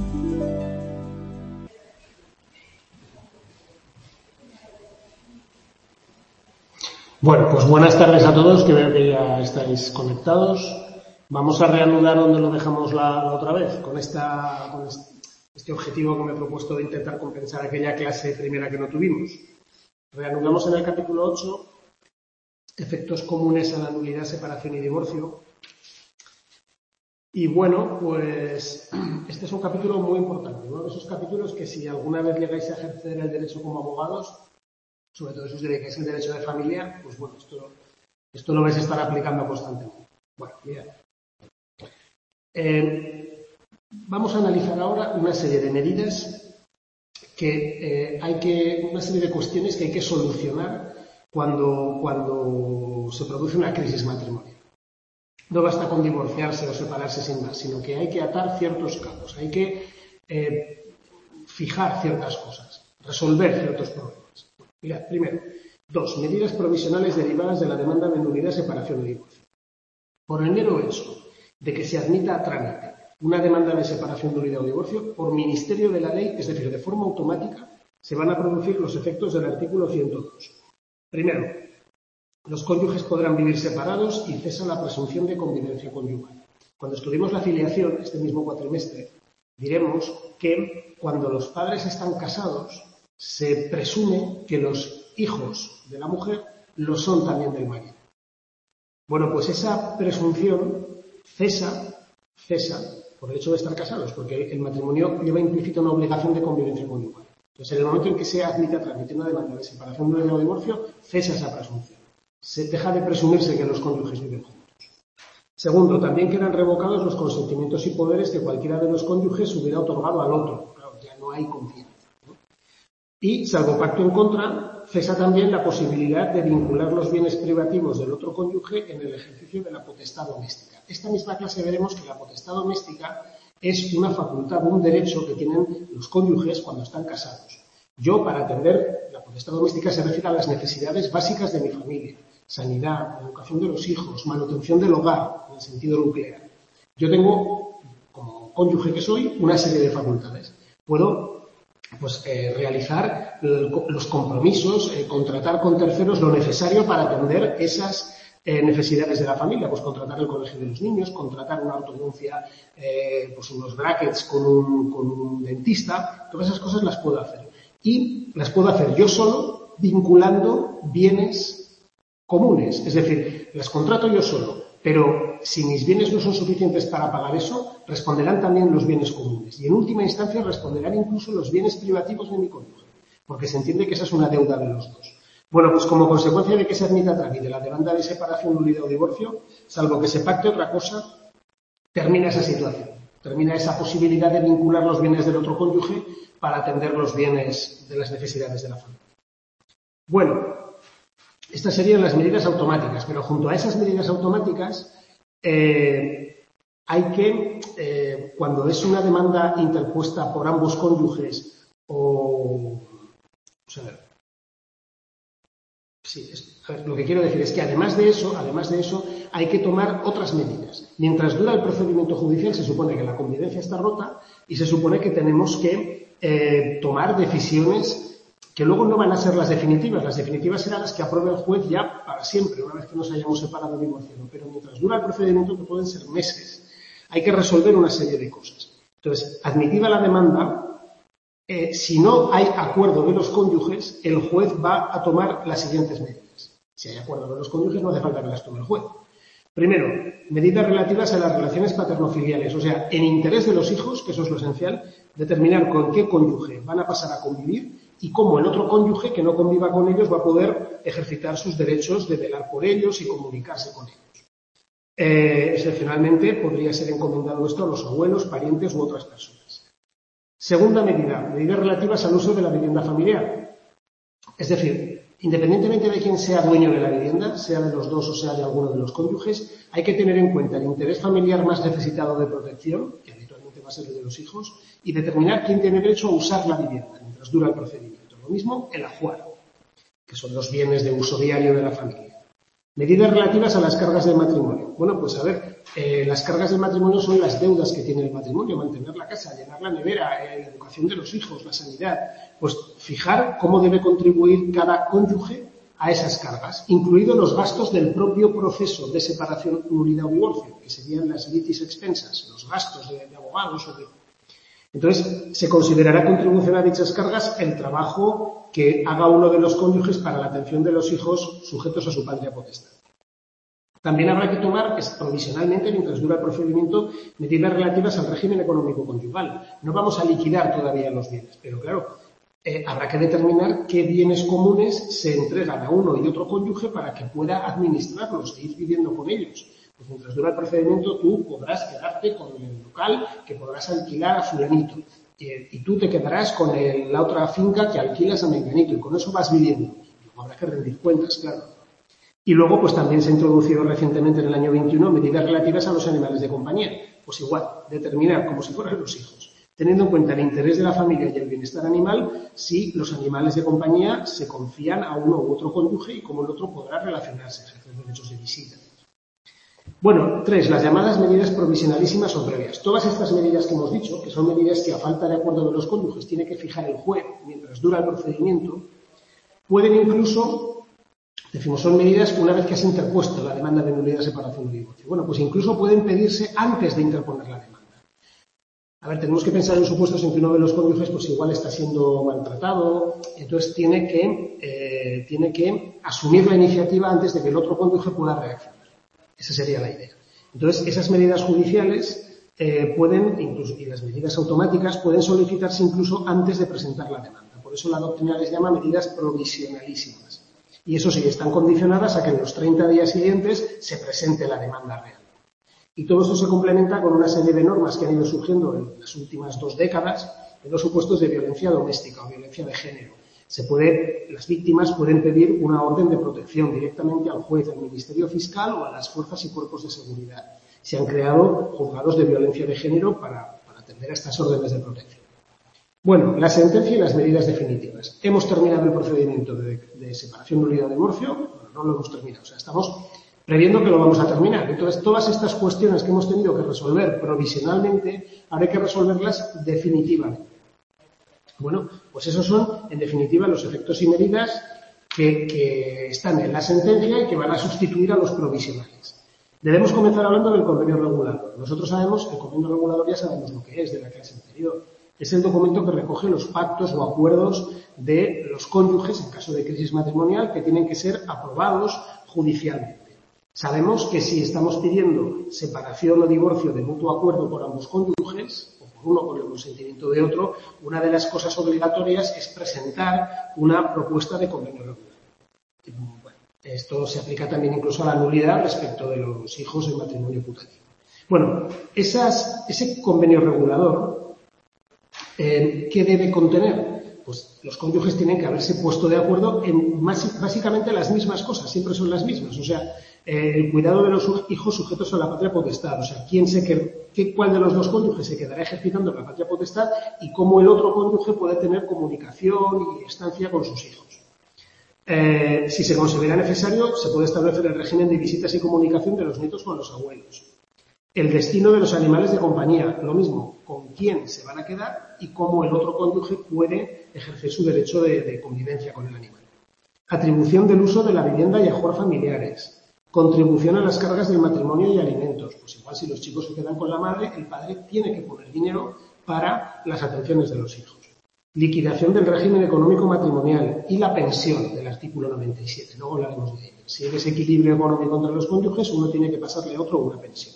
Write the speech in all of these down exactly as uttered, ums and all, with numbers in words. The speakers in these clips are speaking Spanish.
Bueno, pues buenas tardes a todos, que veo que ya estáis conectados. Vamos a reanudar donde lo dejamos la, la otra vez, con, esta, con este objetivo que me he propuesto de intentar compensar aquella clase primera que no tuvimos. Reanudamos en el capítulo ocho, efectos comunes a la nulidad, separación y divorcio. Y bueno, pues este es un capítulo muy importante, uno de esos capítulos que si alguna vez llegáis a ejercer el derecho como abogados, sobre todo si os dedicáis al derecho de familia, pues bueno, esto, esto lo vais a estar aplicando constantemente. Bueno, mirad. Eh, vamos a analizar ahora una serie de medidas que eh, hay que, una serie de cuestiones que hay que solucionar cuando, cuando se produce una crisis matrimonial. No basta con divorciarse o separarse sin más, sino que hay que atar ciertos cabos, hay que eh, fijar ciertas cosas, resolver ciertos problemas. Mirad, primero, dos, medidas provisionales derivadas de la demanda de nulidad, separación y divorcio. Por el mero hecho de que se admita a trámite una demanda de separación, nulidad o divorcio, por ministerio de la ley, es decir, de forma automática, se van a producir los efectos del artículo ciento dos. Primero, los cónyuges podrán vivir separados y cesa la presunción de convivencia conyugal. Cuando estudiemos la filiación, este mismo cuatrimestre, diremos que cuando los padres están casados, se presume que los hijos de la mujer lo son también del marido. Bueno, pues esa presunción cesa, cesa por el hecho de estar casados, porque el matrimonio lleva implícita una obligación de convivencia conyugal. Entonces, en el momento en que se admite a trámite una demanda de separación, nulidad o divorcio, cesa esa presunción. Se deja de presumirse que los cónyuges viven juntos. Segundo, también quedan revocados los consentimientos y poderes que cualquiera de los cónyuges hubiera otorgado al otro. Claro, ya no hay confianza. Y, salvo pacto en contra, cesa también la posibilidad de vincular los bienes privativos del otro cónyuge en el ejercicio de la potestad doméstica. Esta misma clase veremos que la potestad doméstica es una facultad, un derecho que tienen los cónyuges cuando están casados. Yo, para atender la potestad doméstica, se refiere a las necesidades básicas de mi familia: sanidad, educación de los hijos, manutención del hogar, en el sentido nuclear. Yo tengo, como cónyuge que soy, una serie de facultades. Puedo pues eh, realizar los compromisos, eh, contratar con terceros lo necesario para atender esas eh, necesidades de la familia, pues contratar el colegio de los niños, contratar una ortodoncia, eh, pues unos brackets con un, con un dentista, todas esas cosas las puedo hacer. Y las puedo hacer yo solo, vinculando bienes comunes, es decir, las contrato yo solo, pero si mis bienes no son suficientes para pagar eso, responderán también los bienes comunes. Y en última instancia responderán incluso los bienes privativos de mi cónyuge, porque se entiende que esa es una deuda de los dos. Bueno, pues como consecuencia de que se admita a trámite la demanda de separación, nulidad o divorcio, salvo que se pacte otra cosa, termina esa situación. Termina esa posibilidad de vincular los bienes del otro cónyuge para atender los bienes de las necesidades de la familia. Bueno, estas serían las medidas automáticas, pero junto a esas medidas automáticas eh, hay que, eh, cuando es una demanda interpuesta por ambos cónyuges o... Vamos a ver. Sí, es, a ver, lo que quiero decir es que además de eso, además de eso, hay que tomar otras medidas. Mientras dura el procedimiento judicial, se supone que la convivencia está rota y se supone que tenemos que eh, tomar decisiones que luego no van a ser las definitivas. Las definitivas serán las que apruebe el juez ya para siempre, una vez que nos hayamos separado o divorciado. Pero mientras dura el procedimiento, que pueden ser meses, hay que resolver una serie de cosas. Entonces, admitida la demanda, eh, si no hay acuerdo de los cónyuges, el juez va a tomar las siguientes medidas. Si hay acuerdo de los cónyuges, no hace falta que las tome el juez. Primero, medidas relativas a las relaciones paternofiliales, o sea, en interés de los hijos, que eso es lo esencial, determinar con qué cónyuge van a pasar a convivir y cómo el otro cónyuge que no conviva con ellos va a poder ejercitar sus derechos de velar por ellos y comunicarse con ellos. Eh, excepcionalmente, podría ser encomendado esto a los abuelos, parientes u otras personas. Segunda medida, medidas relativas al uso de la vivienda familiar. Es decir, independientemente de quién sea dueño de la vivienda, sea de los dos o sea de alguno de los cónyuges, hay que tener en cuenta el interés familiar más necesitado de protección, que habitualmente va a ser el de los hijos, y determinar quién tiene derecho a usar la vivienda mientras dura el procedimiento. Lo mismo el ajuar, que son los bienes de uso diario de la familia. Medidas relativas a las cargas del matrimonio. Bueno, pues a ver, Eh, las cargas del matrimonio son las deudas que tiene el matrimonio, mantener la casa, llenar la nevera, eh, la educación de los hijos, la sanidad. Pues fijar cómo debe contribuir cada cónyuge a esas cargas, incluidos los gastos del propio proceso de separación, nulidad o divorcio, que serían las litis expensas, los gastos de, de abogados o de... Entonces, se considerará contribución a dichas cargas el trabajo que haga uno de los cónyuges para la atención de los hijos sujetos a su patria potestad. También habrá que tomar provisionalmente, mientras dura el procedimiento, medidas relativas al régimen económico conyugal. No vamos a liquidar todavía los bienes, pero claro, eh, habrá que determinar qué bienes comunes se entregan a uno y otro cónyuge para que pueda administrarlos e ir viviendo con ellos. Pues mientras dura el procedimiento, tú podrás quedarte con el local que podrás alquilar a fulanito. Y, y tú te quedarás con el, la otra finca que alquilas a menganito. Y con eso vas viviendo. Luego habrá que rendir cuentas, claro. Y luego, pues también se ha introducido recientemente en el año veintiuno medidas relativas a los animales de compañía. Pues igual, determinar como si fueran los hijos, teniendo en cuenta el interés de la familia y el bienestar animal, si los animales de compañía se confían a uno u otro cónyuge y cómo el otro podrá relacionarse, ejercer derechos de visita. Bueno, tres, las llamadas medidas provisionalísimas o previas. Todas estas medidas que hemos dicho, que son medidas que a falta de acuerdo de los cónyuges tiene que fijar el juez mientras dura el procedimiento, pueden incluso, decimos, son medidas una vez que has interpuesto la demanda de nulidad, separación o divorcio. Bueno, pues incluso pueden pedirse antes de interponer la demanda. A ver, tenemos que pensar en supuestos en que uno de los cónyuges pues igual está siendo maltratado, entonces tiene que, eh, tiene que asumir la iniciativa antes de que el otro cónyuge pueda reaccionar. Esa sería la idea. Entonces, esas medidas judiciales eh, pueden, incluso, y las medidas automáticas, pueden solicitarse incluso antes de presentar la demanda. Por eso la doctrina les llama medidas provisionalísimas. Y eso sí, están condicionadas a que en los treinta días siguientes se presente la demanda real. Y todo esto se complementa con una serie de normas que han ido surgiendo en las últimas dos décadas en los supuestos de violencia doméstica o violencia de género. Se puede, las víctimas pueden pedir una orden de protección directamente al juez, al Ministerio Fiscal o a las fuerzas y cuerpos de seguridad. Se han creado juzgados de violencia de género para, para atender a estas órdenes de protección. Bueno, la sentencia y las medidas definitivas. Hemos terminado el procedimiento de, de separación, nulidad o divorcio. Bueno, no lo hemos terminado, o sea, estamos previendo que lo vamos a terminar. Entonces, todas estas cuestiones que hemos tenido que resolver provisionalmente, ahora hay que resolverlas definitivamente. Bueno, pues esos son, en definitiva, los efectos y medidas que, que están en la sentencia y que van a sustituir a los provisionales. Debemos comenzar hablando del convenio regulador. Nosotros sabemos, el convenio regulador ya sabemos lo que es de la clase anterior. Es el documento que recoge los pactos o acuerdos de los cónyuges en caso de crisis matrimonial que tienen que ser aprobados judicialmente. Sabemos que si estamos pidiendo separación o divorcio de mutuo acuerdo por ambos cónyuges, o por uno con el consentimiento de otro, una de las cosas obligatorias es presentar una propuesta de convenio regulador. Bueno, esto se aplica también incluso a la nulidad respecto de los hijos en matrimonio putativo. Bueno, esas, ese convenio regulador, eh, ¿qué debe contener? Pues los cónyuges tienen que haberse puesto de acuerdo en más, básicamente las mismas cosas, siempre son las mismas. O sea, eh, el cuidado de los hijos sujetos a la patria potestad. O sea, quién se qué, cuál de los dos cónyuges se quedará ejercitando la patria potestad y cómo el otro cónyuge puede tener comunicación y estancia con sus hijos. Eh, si se considera necesario, se puede establecer el régimen de visitas y comunicación de los nietos con los abuelos. El destino de los animales de compañía, lo mismo, con quién se van a quedar y cómo el otro cónyuge puede ejercer su derecho de, de convivencia con el animal. Atribución del uso de la vivienda y ajuar familiares. Contribución a las cargas del matrimonio y alimentos. Pues igual si los chicos se quedan con la madre, el padre tiene que poner dinero para las atenciones de los hijos. Liquidación del régimen económico matrimonial y la pensión del artículo noventa y siete. Luego hablaremos de ello. Si hay desequilibrio económico entre los cónyuges, uno tiene que pasarle a otro una pensión.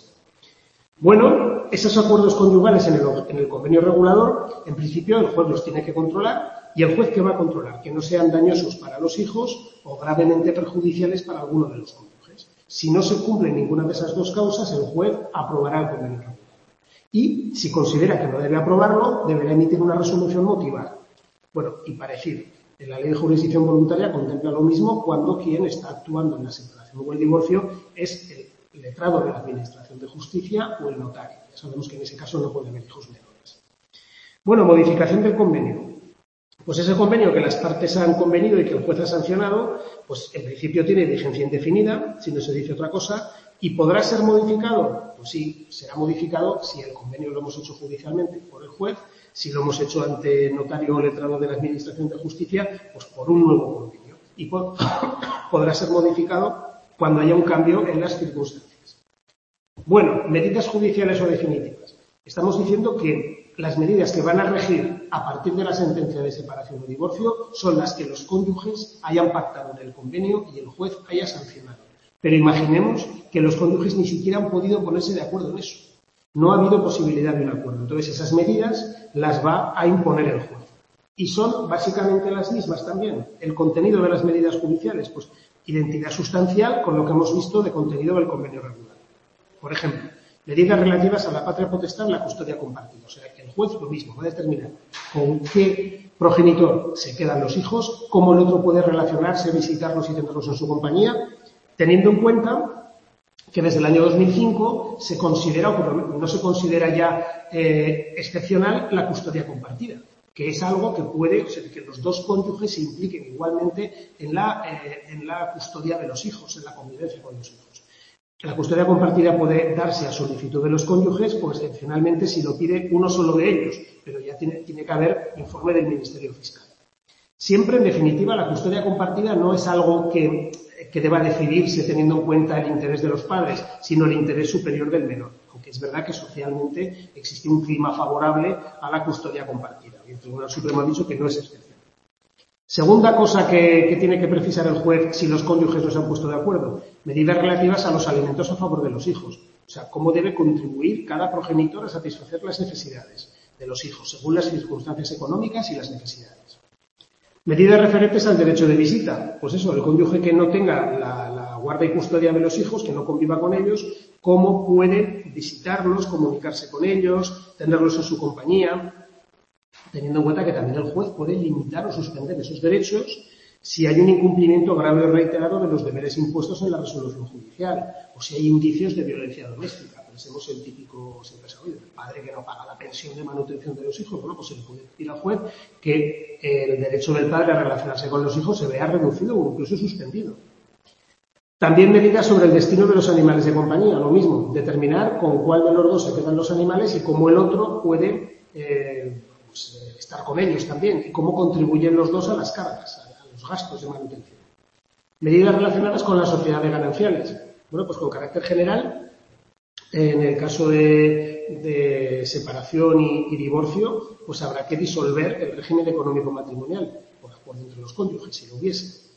Bueno, esos acuerdos conyugales en el, en el convenio regulador, en principio el juez los tiene que controlar y el juez que va a controlar que no sean dañosos para los hijos o gravemente perjudiciales para alguno de los cónyuges. Si no se cumple ninguna de esas dos causas, el juez aprobará el convenio regulador. Y si considera que no debe aprobarlo, deberá emitir una resolución motivada. Bueno, y parecido. En la ley de jurisdicción voluntaria contempla lo mismo cuando quien está actuando en la separación o el divorcio es el letrado de la Administración de Justicia o el notario. Ya sabemos que en ese caso no puede haber hijos menores. Bueno, modificación del convenio. Pues ese convenio que las partes han convenido y que el juez ha sancionado, pues en principio tiene vigencia indefinida, si no se dice otra cosa, ¿Y podrá ser modificado? Pues sí, será modificado si el convenio lo hemos hecho judicialmente por el juez, si lo hemos hecho ante notario o letrado de la Administración de Justicia, pues por un nuevo convenio. Y por, podrá ser modificado cuando haya un cambio en las circunstancias. Bueno, medidas judiciales o definitivas. Estamos diciendo que las medidas que van a regir a partir de la sentencia de separación o divorcio son las que los cónyuges hayan pactado en el convenio y el juez haya sancionado. Pero imaginemos que los cónyuges ni siquiera han podido ponerse de acuerdo en eso. No ha habido posibilidad de un acuerdo. Entonces, esas medidas las va a imponer el juez. Y son básicamente las mismas también. El contenido de las medidas judiciales, pues identidad sustancial con lo que hemos visto de contenido del convenio regular. Por ejemplo, medidas relativas a la patria potestad, la custodia compartida. O sea, que el juez lo mismo va a determinar con qué progenitor se quedan los hijos, cómo el otro puede relacionarse, visitarlos y tenerlos en su compañía, teniendo en cuenta que desde el año dos mil cinco se considera, o por lo menos no se considera ya eh, excepcional, la custodia compartida, que es algo que puede, o sea, que los dos cónyuges se impliquen igualmente en la, eh, en la custodia de los hijos, en la convivencia con los hijos. La custodia compartida puede darse a solicitud de los cónyuges, pues excepcionalmente si lo pide uno solo de ellos, pero ya tiene, tiene que haber informe del Ministerio Fiscal. Siempre, en definitiva, la custodia compartida no es algo que, que deba decidirse teniendo en cuenta el interés de los padres, sino el interés superior del menor. Aunque es verdad que socialmente existe un clima favorable a la custodia compartida. Y el Tribunal Supremo ha dicho que no es excepción. Segunda cosa que, que tiene que precisar el juez si los cónyuges no se han puesto de acuerdo, medidas relativas a los alimentos a favor de los hijos. O sea, cómo debe contribuir cada progenitor a satisfacer las necesidades de los hijos, según las circunstancias económicas y las necesidades. Medidas referentes al derecho de visita. Pues eso, el cónyuge que no tenga la, la guarda y custodia de los hijos, que no conviva con ellos, cómo puede visitarlos, comunicarse con ellos, tenerlos en su compañía, teniendo en cuenta que también el juez puede limitar o suspender esos derechos si hay un incumplimiento grave o reiterado de los deberes impuestos en la resolución judicial o si hay indicios de violencia doméstica. Pensemos el típico, siempre se oye, el padre que no paga la pensión de manutención de los hijos. Bueno, pues se le puede decir al juez que el derecho del padre a relacionarse con los hijos se vea reducido o incluso suspendido. También medidas sobre el destino de los animales de compañía, lo mismo, determinar con cuál de los dos se quedan los animales y cómo el otro puede eh, pues, estar con ellos también y cómo contribuyen los dos a las cargas, a los gastos de manutención. Medidas relacionadas con la sociedad de gananciales. Bueno, pues con carácter general, en el caso de, de separación y, y divorcio, pues habrá que disolver el régimen económico matrimonial, por acuerdo entre los cónyuges, si lo hubiese.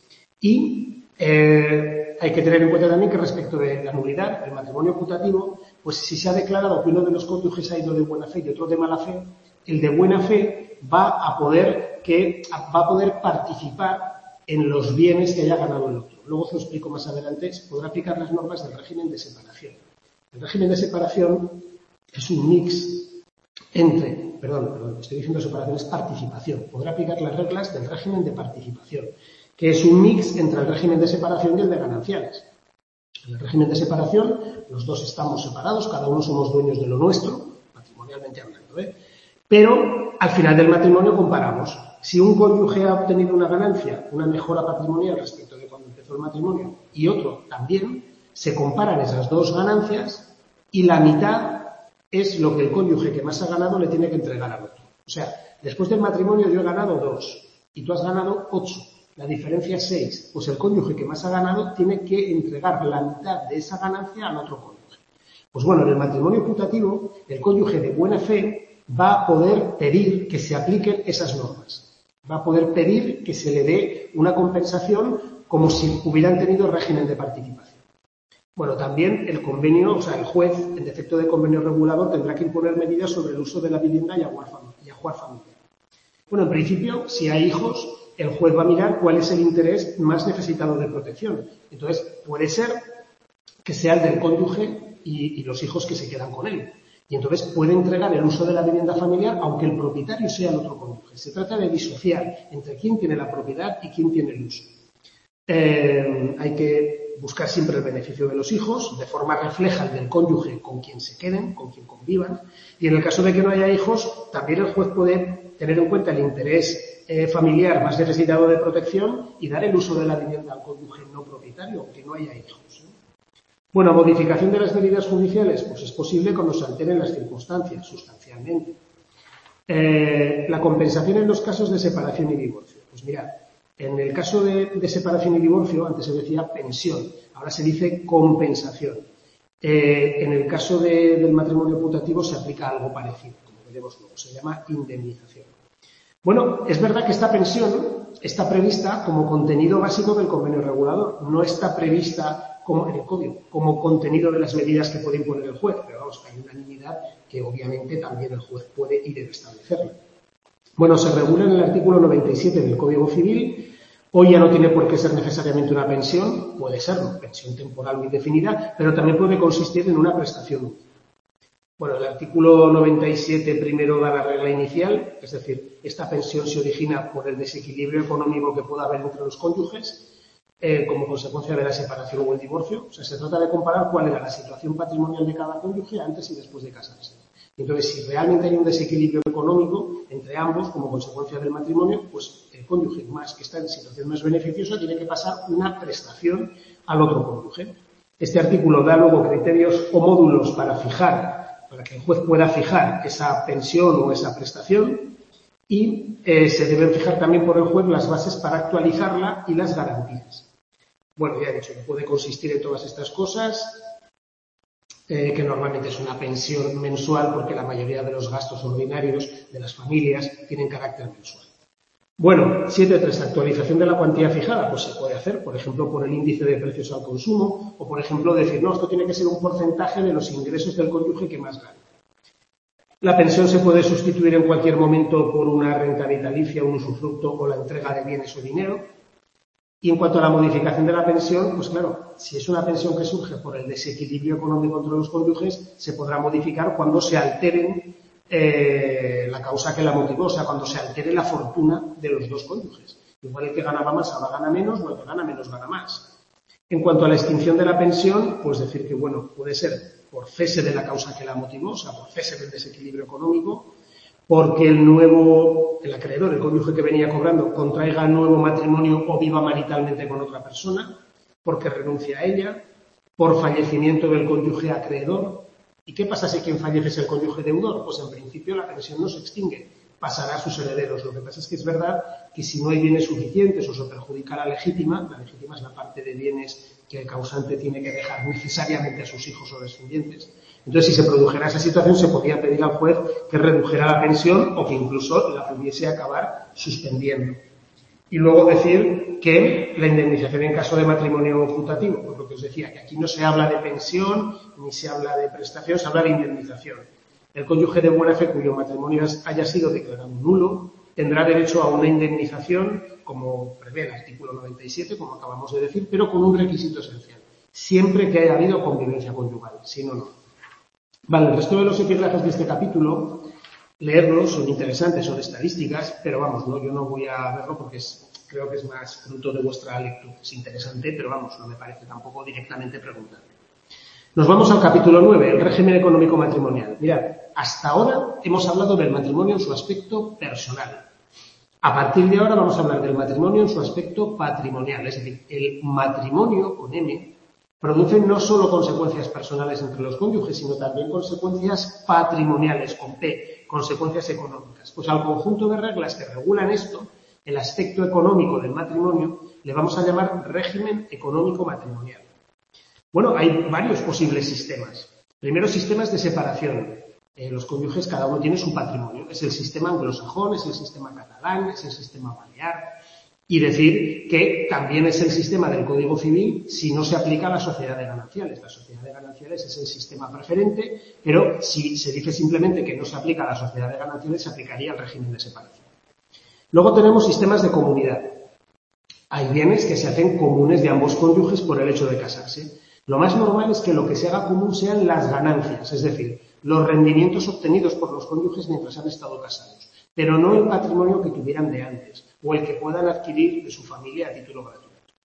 Y eh, hay que tener en cuenta también que respecto de la nulidad del matrimonio putativo, pues si se ha declarado que uno de los cónyuges ha ido de buena fe y otro de mala fe, el de buena fe va a poder que va a poder participar en los bienes que haya ganado el otro. Luego os lo explico más adelante, se podrá aplicar las normas del régimen de separación. El régimen de separación es un mix entre, perdón, perdón, estoy diciendo separación, es participación. Podrá aplicar las reglas del régimen de participación, que es un mix entre el régimen de separación y el de gananciales. En el régimen de separación, los dos estamos separados, cada uno somos dueños de lo nuestro, matrimonialmente hablando, ¿eh? Pero al final del matrimonio comparamos. Si un cónyuge ha obtenido una ganancia, una mejora patrimonial respecto de cuando empezó el matrimonio, y otro también, se comparan esas dos ganancias y la mitad es lo que el cónyuge que más ha ganado le tiene que entregar al otro. O sea, después del matrimonio yo he ganado dos y tú has ganado ocho. La diferencia es seis. Pues el cónyuge que más ha ganado tiene que entregar la mitad de esa ganancia al otro cónyuge. Pues bueno, en el matrimonio putativo, el cónyuge de buena fe va a poder pedir que se apliquen esas normas. Va a poder pedir que se le dé una compensación como si hubieran tenido régimen de participación. Bueno, también el convenio, o sea, el juez, en defecto de convenio regulador, tendrá que imponer medidas sobre el uso de la vivienda y ajuar familiar. Bueno, en principio, si hay hijos, el juez va a mirar cuál es el interés más necesitado de protección. Entonces, puede ser que sea el del cónyuge y, y los hijos que se quedan con él. Y entonces puede entregar el uso de la vivienda familiar aunque el propietario sea el otro cónyuge. Se trata de disociar entre quién tiene la propiedad y quién tiene el uso. Eh, hay que buscar siempre el beneficio de los hijos, de forma refleja el del cónyuge con quien se queden, con quien convivan. Y en el caso de que no haya hijos, también el juez puede tener en cuenta el interés eh, familiar más necesitado de protección y dar el uso de la vivienda al cónyuge no propietario, aunque no haya hijos. Bueno, modificación de las medidas judiciales, pues es posible cuando se alteren las circunstancias sustancialmente. Eh, la compensación en los casos de separación y divorcio. Pues mirad, en el caso de, de separación y divorcio, antes se decía pensión, ahora se dice compensación. Eh, en el caso de, del matrimonio putativo se aplica algo parecido, como veremos luego, se llama indemnización. Bueno, es verdad que esta pensión está prevista como contenido básico del convenio regulador, no está prevista como en el código, como contenido de las medidas que puede imponer el juez, pero vamos, hay unanimidad que obviamente también el juez puede y debe establecerlo. Bueno, se regula en el artículo noventa y siete del Código Civil. Hoy ya no tiene por qué ser necesariamente una pensión, puede serlo, pensión temporal o indefinida, pero también puede consistir en una prestación. Bueno, el artículo noventa y siete primero da la regla inicial, es decir, esta pensión se origina por el desequilibrio económico que pueda haber entre los cónyuges eh, como consecuencia de la separación o el divorcio. O sea, se trata de comparar cuál era la situación patrimonial de cada cónyuge antes y después de casarse. Entonces, si realmente hay un desequilibrio económico entre ambos como consecuencia del matrimonio, pues el cónyuge más que está en situación más beneficiosa tiene que pasar una prestación al otro cónyuge. Este artículo da luego criterios o módulos para fijar, para que el juez pueda fijar esa pensión o esa prestación y eh, se deben fijar también por el juez las bases para actualizarla y las garantías. Bueno, ya he dicho que puede consistir en todas estas cosas. Eh, que normalmente es una pensión mensual porque la mayoría de los gastos ordinarios de las familias tienen carácter mensual. Bueno, siete punto tres. Actualización de la cuantía fijada. Pues se puede hacer, por ejemplo, por el índice de precios al consumo o, por ejemplo, decir, no, esto tiene que ser un porcentaje de los ingresos del cónyuge que más gane. La pensión se puede sustituir en cualquier momento por una renta vitalicia, un usufructo o la entrega de bienes o dinero. Y en cuanto a la modificación de la pensión, pues claro, si es una pensión que surge por el desequilibrio económico entre los cónyuges, se podrá modificar cuando se alteren eh, la causa que la motivó, o sea, cuando se altere la fortuna de los dos cónyuges. Igual el que ganaba más ahora gana menos, o el que gana menos gana más. En cuanto a la extinción de la pensión, pues decir que, bueno, puede ser por cese de la causa que la motivó, o sea, por cese del desequilibrio económico, porque el nuevo, el acreedor, el cónyuge que venía cobrando, contraiga nuevo matrimonio o viva maritalmente con otra persona, porque renuncia a ella, por fallecimiento del cónyuge acreedor. ¿Y qué pasa si quien fallece es el cónyuge deudor? Pues en principio la pensión no se extingue, pasará a sus herederos. Lo que pasa es que es verdad que si no hay bienes suficientes o se perjudica a la legítima, la legítima es la parte de bienes que el causante tiene que dejar necesariamente a sus hijos o descendientes. Entonces, si se produjera esa situación, se podría pedir al juez que redujera la pensión o que incluso la pudiese acabar suspendiendo. Y luego decir que la indemnización en caso de matrimonio putativo, pues lo que os decía, que aquí no se habla de pensión ni se habla de prestación, se habla de indemnización. El cónyuge de buena fe cuyo matrimonio haya sido declarado nulo tendrá derecho a una indemnización, como prevé el artículo noventa y siete, como acabamos de decir, pero con un requisito esencial. Siempre que haya habido convivencia conyugal, si no, no. Vale, el resto de los epígrafes de este capítulo, leerlos, son interesantes, son estadísticas, pero vamos, no, yo no voy a verlo porque es, creo que es más fruto de vuestra lectura. Es interesante, pero vamos, no me parece tampoco directamente preguntable. Nos vamos al capítulo nueve, el régimen económico matrimonial. Mirad, hasta ahora hemos hablado del matrimonio en su aspecto personal. A partir de ahora vamos a hablar del matrimonio en su aspecto patrimonial, es decir, el matrimonio con M produce no solo consecuencias personales entre los cónyuges, sino también consecuencias patrimoniales, con P, consecuencias económicas. Pues al conjunto de reglas que regulan esto, el aspecto económico del matrimonio, le vamos a llamar régimen económico matrimonial. Bueno, hay varios posibles sistemas. Primero, sistemas de separación. Eh, los cónyuges, cada uno tiene su patrimonio. Es el sistema anglosajón, es el sistema catalán, es el sistema balear. Y decir que también es el sistema del Código Civil si no se aplica a la sociedad de gananciales. La sociedad de gananciales es el sistema preferente, pero si se dice simplemente que no se aplica a la sociedad de gananciales, se aplicaría al régimen de separación. Luego tenemos sistemas de comunidad. Hay bienes que se hacen comunes de ambos cónyuges por el hecho de casarse. Lo más normal es que lo que se haga común sean las ganancias, es decir, los rendimientos obtenidos por los cónyuges mientras han estado casados, pero no el patrimonio que tuvieran de antes o el que puedan adquirir de su familia a título gratuito.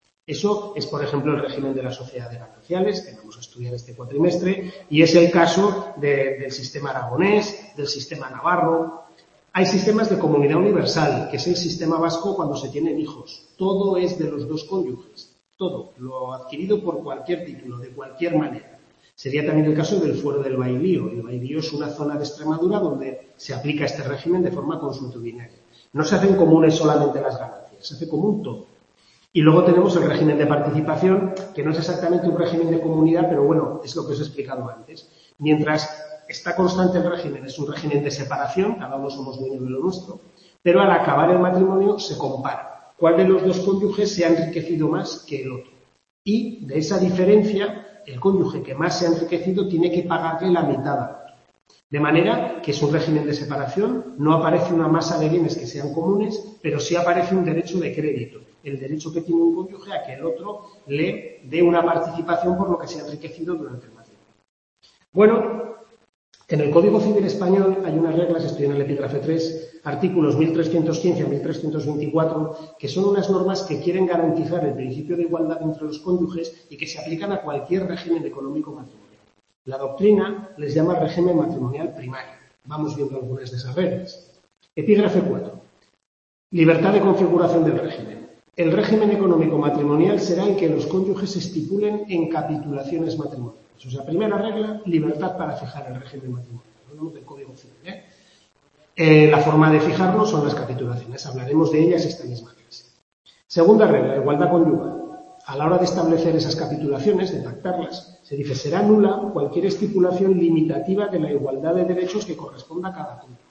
Eso es, por ejemplo, el régimen de la sociedad de gananciales, que vamos a estudiar este cuatrimestre, y es el caso de, del sistema aragonés, del sistema navarro. Hay sistemas de comunidad universal, que es el sistema vasco cuando se tienen hijos. Todo es de los dos cónyuges. todo, lo adquirido por cualquier título, de cualquier manera. Sería también el caso del fuero del Bailío. El Bailío es una zona de Extremadura donde se aplica este régimen de forma consuetudinaria. No se hacen comunes solamente las ganancias, se hace común todo. Y luego tenemos el régimen de participación, que no es exactamente un régimen de comunidad, pero bueno, es lo que os he explicado antes. Mientras está constante el régimen, es un régimen de separación, cada uno somos dueños de lo nuestro, pero al acabar el matrimonio se compara cuál de los dos cónyuges se ha enriquecido más que el otro. Y de esa diferencia, el cónyuge que más se ha enriquecido tiene que pagarle la mitad al otro. De manera que es un régimen de separación, no aparece una masa de bienes que sean comunes, pero sí aparece un derecho de crédito, el derecho que tiene un cónyuge a que el otro le dé una participación por lo que se ha enriquecido durante el matrimonio. Bueno, en el Código Civil Español hay unas reglas, estoy en el epígrafe tres, artículos mil trescientos quince a mil trescientos veinticuatro, que son unas normas que quieren garantizar el principio de igualdad entre los cónyuges y que se aplican a cualquier régimen económico matrimonial. La doctrina les llama régimen matrimonial primario. Vamos viendo algunas de esas reglas. Epígrafe cuatro. Libertad de configuración del régimen. El régimen económico matrimonial será el que los cónyuges estipulen en capitulaciones matrimoniales. O sea, primera regla, libertad para fijar el régimen matrimonial. Hablamos del Código Civil, ¿eh? Eh, la forma de fijarlo son las capitulaciones. Hablaremos de ellas esta misma clase. Segunda regla, igualdad conyugal. A la hora de establecer esas capitulaciones, de pactarlas, se dice será nula cualquier estipulación limitativa de la igualdad de derechos que corresponda a cada cónyuge.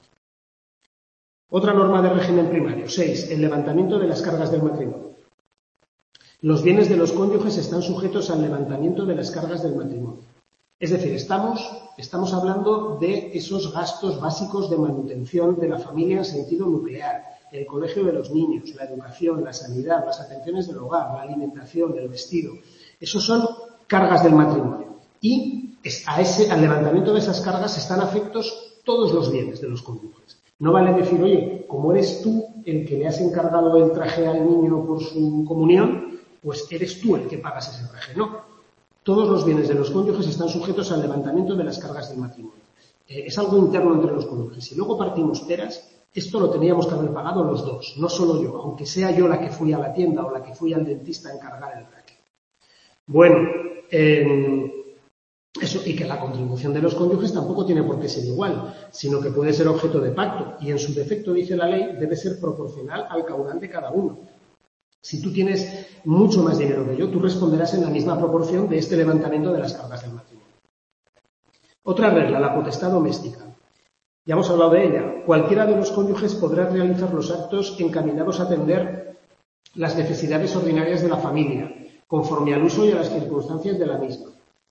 Otra norma de régimen primario. seis. El levantamiento de las cargas del matrimonio. Los bienes de los cónyuges están sujetos al levantamiento de las cargas del matrimonio. Es decir, estamos, estamos hablando de esos gastos básicos de manutención de la familia en sentido nuclear. El colegio de los niños, la educación, la sanidad, las atenciones del hogar, la alimentación, el vestido. Esos son cargas del matrimonio. Y a ese, al levantamiento de esas cargas están afectos todos los bienes de los cónyuges. No vale decir, oye, como eres tú el que le has encargado el traje al niño por su comunión, pues eres tú el que pagas ese traje. No. Todos los bienes de los cónyuges están sujetos al levantamiento de las cargas del matrimonio. Eh, es algo interno entre los cónyuges. Si luego partimos peras, esto lo teníamos que haber pagado los dos, no solo yo, aunque sea yo la que fui a la tienda o la que fui al dentista a encargar el traje. Bueno, eh, eso, y que la contribución de los cónyuges tampoco tiene por qué ser igual, sino que puede ser objeto de pacto y en su defecto, dice la ley, debe ser proporcional al caudal de cada uno. Si tú tienes mucho más dinero que yo, tú responderás en la misma proporción de este levantamiento de las cargas del matrimonio. Otra regla, la potestad doméstica. Ya hemos hablado de ella. Cualquiera de los cónyuges podrá realizar los actos encaminados a atender las necesidades ordinarias de la familia, conforme al uso y a las circunstancias de la misma.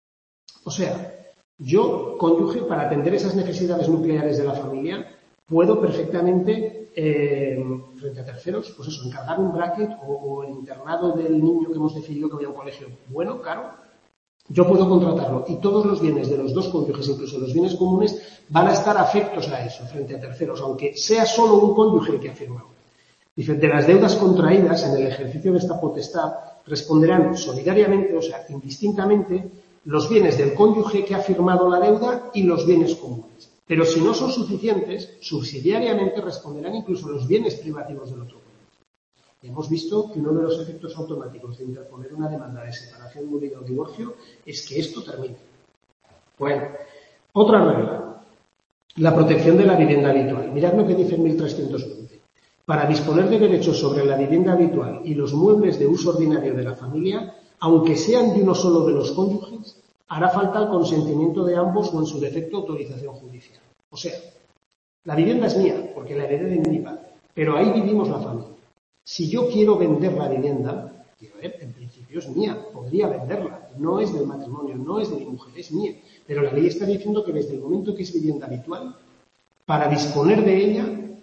O sea, yo, cónyuge, para atender esas necesidades nucleares de la familia, puedo perfectamente, eh, frente a terceros, pues eso, encargar un bracket o, o el internado del niño que hemos decidido que vaya a un colegio bueno, caro. Yo puedo contratarlo y todos los bienes de los dos cónyuges, incluso los bienes comunes, van a estar afectos a eso, frente a terceros, aunque sea solo un cónyuge el que ha firmado. Dice, de las deudas contraídas en el ejercicio de esta potestad responderán solidariamente, o sea, indistintamente, los bienes del cónyuge que ha firmado la deuda y los bienes comunes. Pero si no son suficientes, subsidiariamente responderán incluso los bienes privativos del otro cónyuge. Hemos visto que uno de los efectos automáticos de interponer una demanda de separación, nulidad o divorcio es que esto termine. Bueno, otra regla, la protección de la vivienda habitual. Mirad lo que dice en mil trescientos veinte. Para disponer de derechos sobre la vivienda habitual y los muebles de uso ordinario de la familia, aunque sean de uno solo de los cónyuges, hará falta el consentimiento de ambos o en su defecto autorización judicial. O sea, la vivienda es mía porque la heredé de mi padre, pero ahí vivimos la familia. Si yo quiero vender la vivienda, quiero ver, en principio es mía, podría venderla, no es del matrimonio, no es de mi mujer, es mía. Pero la ley está diciendo que desde el momento que es vivienda habitual, para disponer de ella,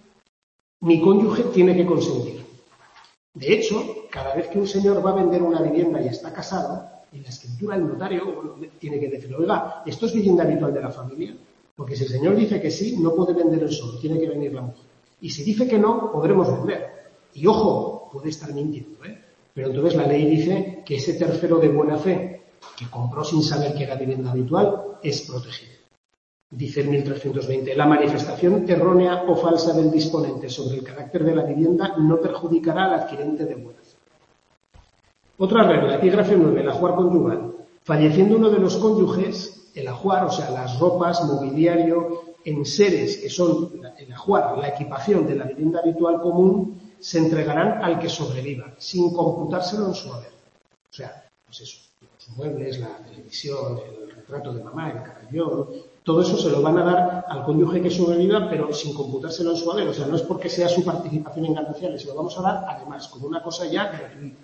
mi cónyuge tiene que consentir. De hecho, cada vez que un señor va a vender una vivienda y está casado, en la escritura el notario bueno, tiene que decirle, oiga, ¿esto es vivienda habitual de la familia? Porque si el señor dice que sí, no puede vender él solo, tiene que venir la mujer. Y si dice que no, podremos vender. Y ojo, puede estar mintiendo, ¿eh? Pero entonces la ley dice que ese tercero de buena fe, que compró sin saber que era vivienda habitual, es protegido. Dice el mil trescientos veinte, la manifestación errónea o falsa del disponente sobre el carácter de la vivienda no perjudicará al adquirente de buena fe. Otra regla, epígrafe nueve, el ajuar conyugal. Falleciendo uno de los cónyuges, el ajuar, o sea, las ropas, mobiliario, enseres, que son el ajuar, la equipación de la vivienda habitual común, se entregarán al que sobreviva, sin computárselo en su haber. O sea, pues eso, los muebles, la televisión, el retrato de mamá, el carillón, todo eso se lo van a dar al cónyuge que sobreviva, pero sin computárselo en su haber. O sea, no es porque sea su participación en gananciales, se lo vamos a dar además, como una cosa ya gratuita.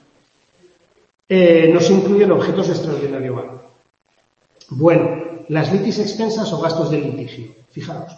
Eh, no se incluyen objetos de extraordinario valor. Bueno, las litis expensas o gastos de litigio. Fijaros,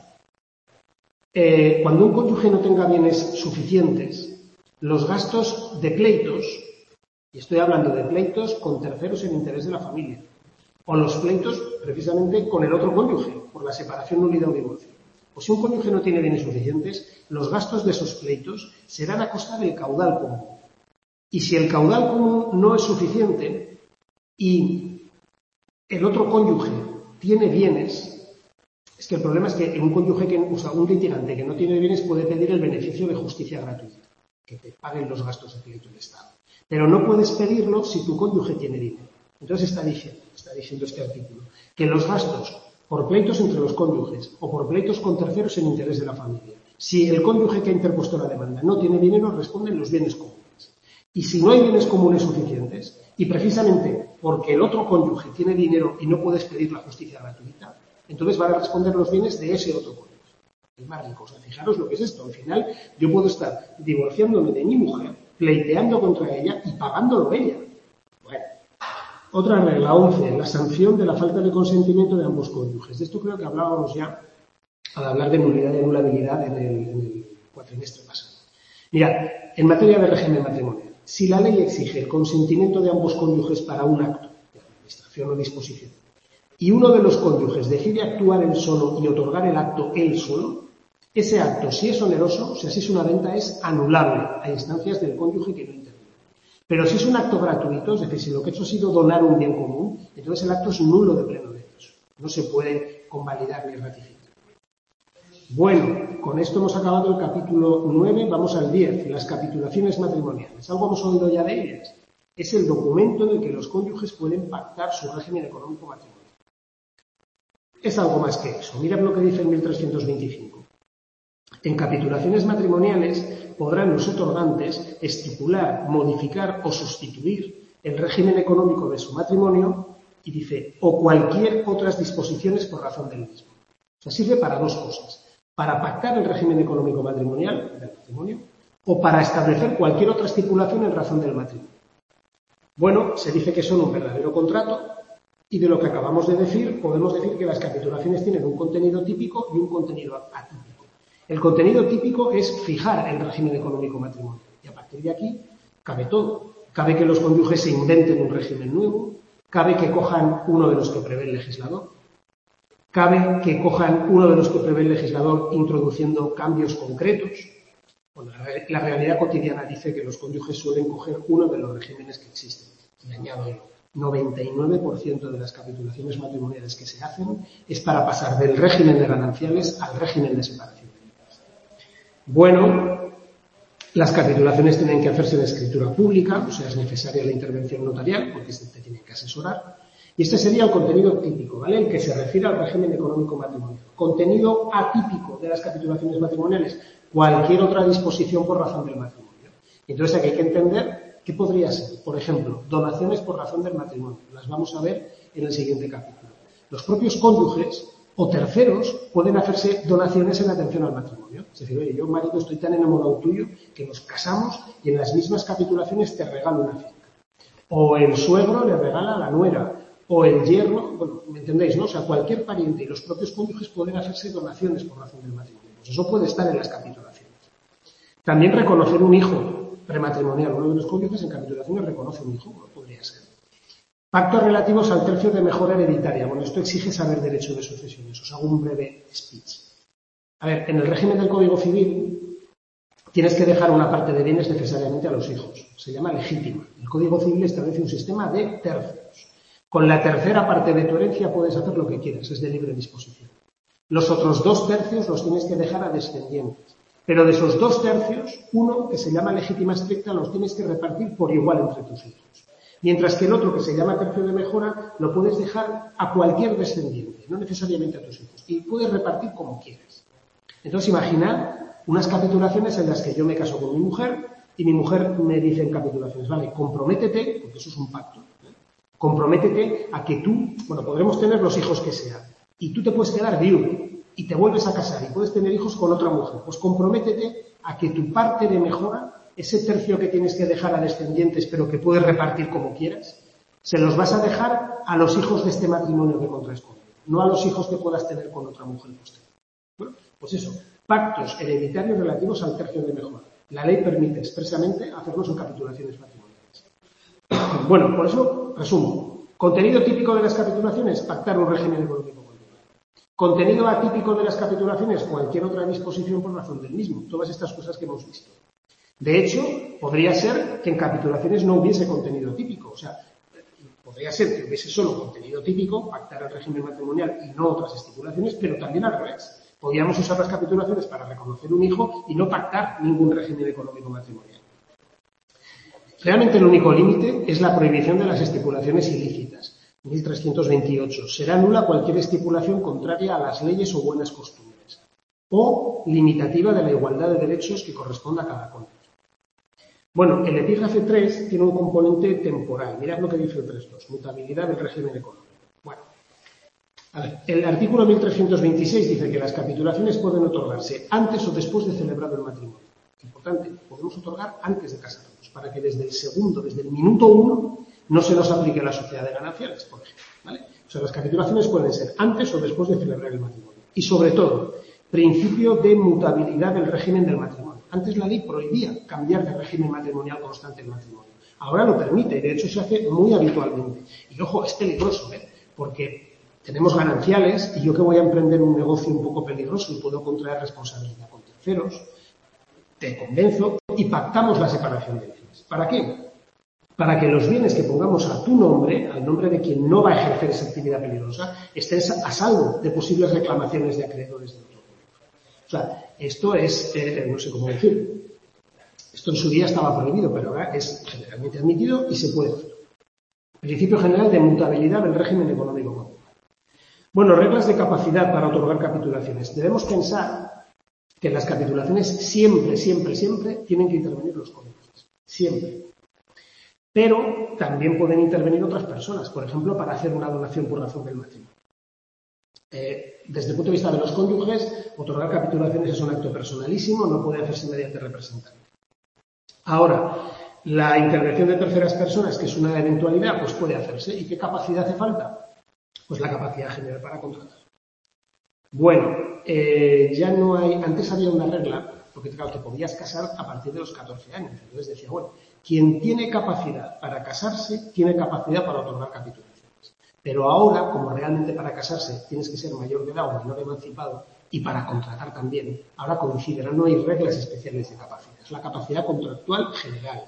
eh, cuando un cónyuge no tenga bienes suficientes, los gastos de pleitos, y estoy hablando de pleitos con terceros en interés de la familia, o los pleitos precisamente con el otro cónyuge, por la separación, nulidad o divorcio. Pues si un cónyuge no tiene bienes suficientes, los gastos de esos pleitos serán a costa del caudal común. Y si el caudal común no es suficiente y el otro cónyuge tiene bienes, es que el problema es que un cónyuge, que, o sea, un litigante que no tiene bienes puede pedir el beneficio de justicia gratuita, que te paguen los gastos de pleito del Estado. Pero no puedes pedirlo si tu cónyuge tiene dinero. Entonces está diciendo, está diciendo este artículo, que los gastos por pleitos entre los cónyuges o por pleitos con terceros en interés de la familia, si el cónyuge que ha interpuesto la demanda no tiene dinero, responden los bienes comunes. Y si no hay bienes comunes suficientes, y precisamente porque el otro cónyuge tiene dinero y no puedes pedir la justicia gratuita, entonces van a responder los bienes de ese otro cónyuge, el más rico. O sea, fijaros lo que es esto. Al final, yo puedo estar divorciándome de mi mujer, pleiteando contra ella y pagándolo ella. Bueno. Otra regla, once, la sanción de la falta de consentimiento de ambos cónyuges. De esto creo que hablábamos ya al hablar de nulidad y anulabilidad en el, en el cuatrimestre pasado. Mirad, en materia de régimen matrimonial, si la ley exige el consentimiento de ambos cónyuges para un acto de administración o disposición, y uno de los cónyuges decide actuar él solo y otorgar el acto él solo, ese acto, si es oneroso, o sea, si es una venta, es anulable a instancias del cónyuge que no interviene. Pero si es un acto gratuito, es decir, si lo que he hecho ha sido donar un bien común, entonces el acto es nulo de pleno derecho. No se puede convalidar ni ratificar. Bueno, con esto hemos acabado el capítulo nueve, vamos al diez, las capitulaciones matrimoniales. ¿Algo hemos oído ya de ellas? Es el documento en el que los cónyuges pueden pactar su régimen económico matrimonial. Es algo más que eso. Mirad lo que dice el mil trescientos veinticinco. En capitulaciones matrimoniales podrán los otorgantes estipular, modificar o sustituir el régimen económico de su matrimonio y dice, o cualquier otras disposiciones por razón del mismo. O sea, sirve para dos cosas. Para pactar el régimen económico matrimonial del matrimonio o para establecer cualquier otra estipulación en razón del matrimonio. Bueno, se dice que son un verdadero contrato y de lo que acabamos de decir podemos decir que las capitulaciones tienen un contenido típico y un contenido atípico. El contenido típico es fijar el régimen económico matrimonial y a partir de aquí cabe todo. Cabe que los cónyuges se inventen un régimen nuevo, cabe que cojan uno de los que prevé el legislador, cabe que cojan uno de los que prevé el legislador introduciendo cambios concretos. Bueno, la realidad cotidiana dice que los cónyuges suelen coger uno de los regímenes que existen. Y añado yo, noventa y nueve por ciento de las capitulaciones matrimoniales que se hacen es para pasar del régimen de gananciales al régimen de separación. Bueno, las capitulaciones tienen que hacerse en escritura pública, o sea, es necesaria la intervención notarial porque se te tiene que asesorar. Y este sería el contenido típico, ¿vale? El que se refiere al régimen económico matrimonial. Contenido atípico de las capitulaciones matrimoniales, cualquier otra disposición por razón del matrimonio. Entonces aquí hay que entender qué podría ser. Por ejemplo, donaciones por razón del matrimonio. Las vamos a ver en el siguiente capítulo. Los propios cónyuges o terceros pueden hacerse donaciones en atención al matrimonio. Es decir, oye, yo, marido, estoy tan enamorado tuyo que nos casamos y en las mismas capitulaciones te regalo una finca. O el suegro le regala a la nuera. O el yerno, bueno, ¿me entendéis, no? O sea, cualquier pariente y los propios cónyuges pueden hacerse donaciones por razón del matrimonio. Pues eso puede estar en las capitulaciones. También reconocer un hijo prematrimonial. Uno de los cónyuges en capitulaciones reconoce un hijo, no podría ser. Pactos relativos al tercio de mejora hereditaria. Bueno, esto exige saber derecho de sucesiones. Os hago un breve speech. A ver, en el régimen del Código Civil tienes que dejar una parte de bienes necesariamente a los hijos. Se llama legítima. El Código Civil establece un sistema de tercios. Con la tercera parte de tu herencia puedes hacer lo que quieras, es de libre disposición. Los otros dos tercios los tienes que dejar a descendientes. Pero de esos dos tercios, uno, que se llama legítima estricta, los tienes que repartir por igual entre tus hijos. Mientras que el otro, que se llama tercio de mejora, lo puedes dejar a cualquier descendiente, no necesariamente a tus hijos, y puedes repartir como quieras. Entonces, imaginad unas capitulaciones en las que yo me caso con mi mujer y mi mujer me dice en capitulaciones, vale, comprométete, porque eso es un pacto, ¿eh? Comprométete a que tú, bueno, podremos tener los hijos que sean, y tú te puedes quedar viudo y te vuelves a casar y puedes tener hijos con otra mujer, pues comprométete a que tu parte de mejora, ese tercio que tienes que dejar a descendientes pero que puedes repartir como quieras, se los vas a dejar a los hijos de este matrimonio que contraes con él, no a los hijos que puedas tener con otra mujer posterior. Bueno, pues eso, pactos hereditarios relativos al tercio de mejora. La ley permite expresamente hacerlos en capitulaciones matrimoniales. Bueno, por eso, resumo. Contenido típico de las capitulaciones, pactar un régimen económico continuado. Contenido atípico de las capitulaciones, cualquier otra disposición por razón del mismo. Todas estas cosas que hemos visto. De hecho, podría ser que en capitulaciones no hubiese contenido típico. O sea, podría ser que hubiese solo contenido típico, pactar el régimen matrimonial y no otras estipulaciones, pero también al revés. Podríamos usar las capitulaciones para reconocer un hijo y no pactar ningún régimen económico matrimonial. Realmente el único límite es la prohibición de las estipulaciones ilícitas. mil trescientos veintiocho. Será nula cualquier estipulación contraria a las leyes o buenas costumbres o limitativa de la igualdad de derechos que corresponda a cada cónyuge. Bueno, el epígrafe tres tiene un componente temporal. Mirad lo que dice el tres punto dos, mutabilidad del régimen económico. Bueno, a ver, el artículo mil trescientos veintiséis dice que las capitulaciones pueden otorgarse antes o después de celebrado el matrimonio. Importante, podemos otorgar antes de casarnos, para que desde el segundo, desde el minuto uno, no se nos aplique la sociedad de gananciales, por ejemplo, ¿vale? O sea, las capitulaciones pueden ser antes o después de celebrar el matrimonio. Y sobre todo, principio de mutabilidad del régimen del matrimonio. Antes la ley prohibía cambiar de régimen matrimonial constante el matrimonio. Ahora lo permite y de hecho se hace muy habitualmente. Y ojo, es peligroso, ¿eh? Porque tenemos gananciales y yo que voy a emprender un negocio un poco peligroso y puedo contraer responsabilidad con terceros, te convenzo y pactamos la separación de bienes. ¿Para qué? Para que los bienes que pongamos a tu nombre, al nombre de quien no va a ejercer esa actividad peligrosa, estén a salvo de posibles reclamaciones de acreedores de otro. O sea, esto es, eh, no sé cómo decir, esto en su día estaba prohibido, pero ahora es generalmente admitido y se puede hacer. Principio general de mutabilidad del régimen económico común. Bueno, reglas de capacidad para otorgar capitulaciones. Debemos pensar que en las capitulaciones siempre, siempre, siempre tienen que intervenir los cónyuges. Siempre. Pero también pueden intervenir otras personas, por ejemplo, para hacer una donación por razón del matrimonio. Eh, desde el punto de vista de los cónyuges, otorgar capitulaciones es un acto personalísimo, no puede hacerse mediante representante. Ahora, la intervención de terceras personas, que es una eventualidad, pues puede hacerse. ¿Y qué capacidad hace falta? Pues la capacidad general para contratar. Bueno, eh, ya no hay... Antes había una regla, porque claro, te podías casar a partir de los catorce años. Entonces decía, bueno, quien tiene capacidad para casarse, tiene capacidad para otorgar capitulaciones. Pero ahora, como realmente para casarse tienes que ser mayor de edad o menor emancipado, y para contratar también, ahora coincidirán, no hay reglas especiales de capacidad. Es la capacidad contractual general.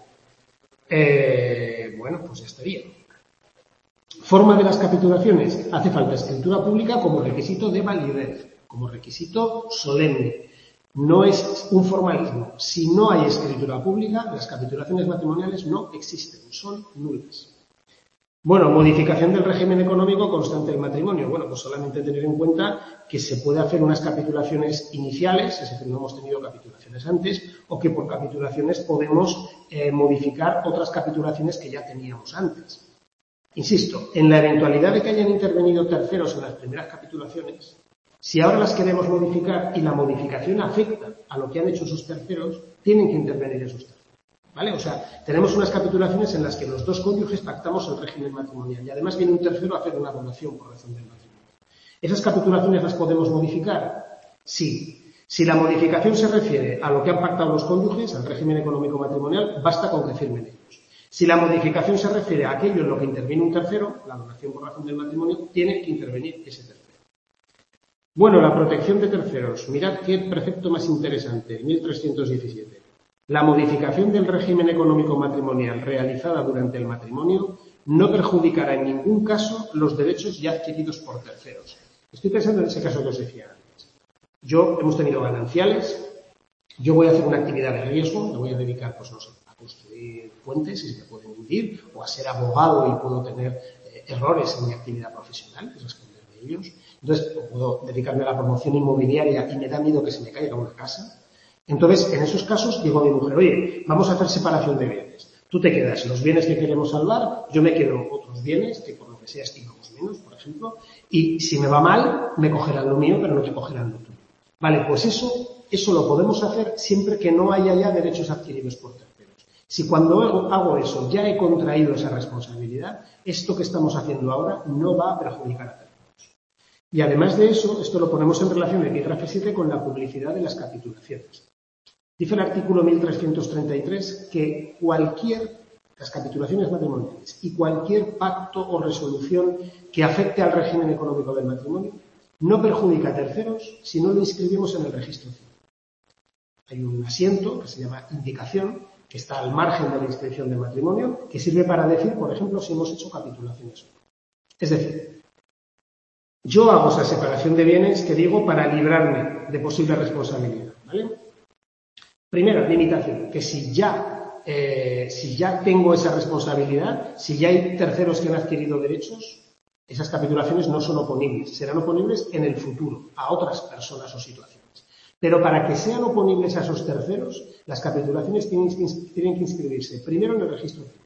Eh, bueno, pues ya estaría. Forma de las capitulaciones. Hace falta escritura pública como requisito de validez, como requisito solemne. No es un formalismo. Si no hay escritura pública, las capitulaciones matrimoniales no existen, son nulas. Bueno, modificación del régimen económico constante del matrimonio. Bueno, pues solamente tener en cuenta que se puede hacer unas capitulaciones iniciales, es decir, no hemos tenido capitulaciones antes, o que por capitulaciones podemos eh, modificar otras capitulaciones que ya teníamos antes. Insisto, en la eventualidad de que hayan intervenido terceros en las primeras capitulaciones, si ahora las queremos modificar y la modificación afecta a lo que han hecho esos terceros, tienen que intervenir esos terceros. ¿Vale? O sea, tenemos unas capitulaciones en las que los dos cónyuges pactamos el régimen matrimonial y además viene un tercero a hacer una donación por razón del matrimonio. ¿Esas capitulaciones las podemos modificar? Sí. Si la modificación se refiere a lo que han pactado los cónyuges, al régimen económico matrimonial, basta con que firmen ellos. Si la modificación se refiere a aquello en lo que interviene un tercero, la donación por razón del matrimonio, tiene que intervenir ese tercero. Bueno, la protección de terceros. Mirad qué precepto más interesante, mil trescientos diecisiete. La modificación del régimen económico matrimonial realizada durante el matrimonio no perjudicará en ningún caso los derechos ya adquiridos por terceros. Estoy pensando en ese caso que os decía antes. Yo hemos tenido gananciales yo voy a hacer una actividad de riesgo, me voy a dedicar, pues no sé, a construir puentes y se me pueden hundir, o a ser abogado y puedo tener eh, errores en mi actividad profesional y responder de ellos. Entonces, puedo dedicarme a la promoción inmobiliaria y me da miedo que se me caiga una casa. Entonces, en esos casos, digo a mi mujer, oye, vamos a hacer separación de bienes. Tú te quedas los bienes que queremos salvar, yo me quedo otros bienes, que por lo que sea estimamos menos, por ejemplo, y si me va mal, me cogerán lo mío, pero no te cogerán lo tuyo. Vale, pues eso, eso lo podemos hacer siempre que no haya ya derechos adquiridos por terceros. Si cuando hago, hago eso ya he contraído esa responsabilidad, esto que estamos haciendo ahora no va a perjudicar a terceros. Y además de eso, esto lo ponemos en relación de epígrafe siete con la publicidad de las capitulaciones. Dice el artículo mil trescientos treinta y tres que cualquier, las capitulaciones matrimoniales y cualquier pacto o resolución que afecte al régimen económico del matrimonio no perjudica a terceros si no lo inscribimos en el registro civil. Hay un asiento que se llama indicación, que está al margen de la inscripción del matrimonio, que sirve para decir, por ejemplo, si hemos hecho capitulaciones o no. Es decir, yo hago esa separación de bienes que digo para librarme de posible responsabilidad, ¿vale? Primera limitación, que si ya, eh, si ya tengo esa responsabilidad, si ya hay terceros que han adquirido derechos, esas capitulaciones no son oponibles, serán oponibles en el futuro a otras personas o situaciones. Pero para que sean oponibles a esos terceros, las capitulaciones tienen que, tienen que inscribirse primero en el registro civil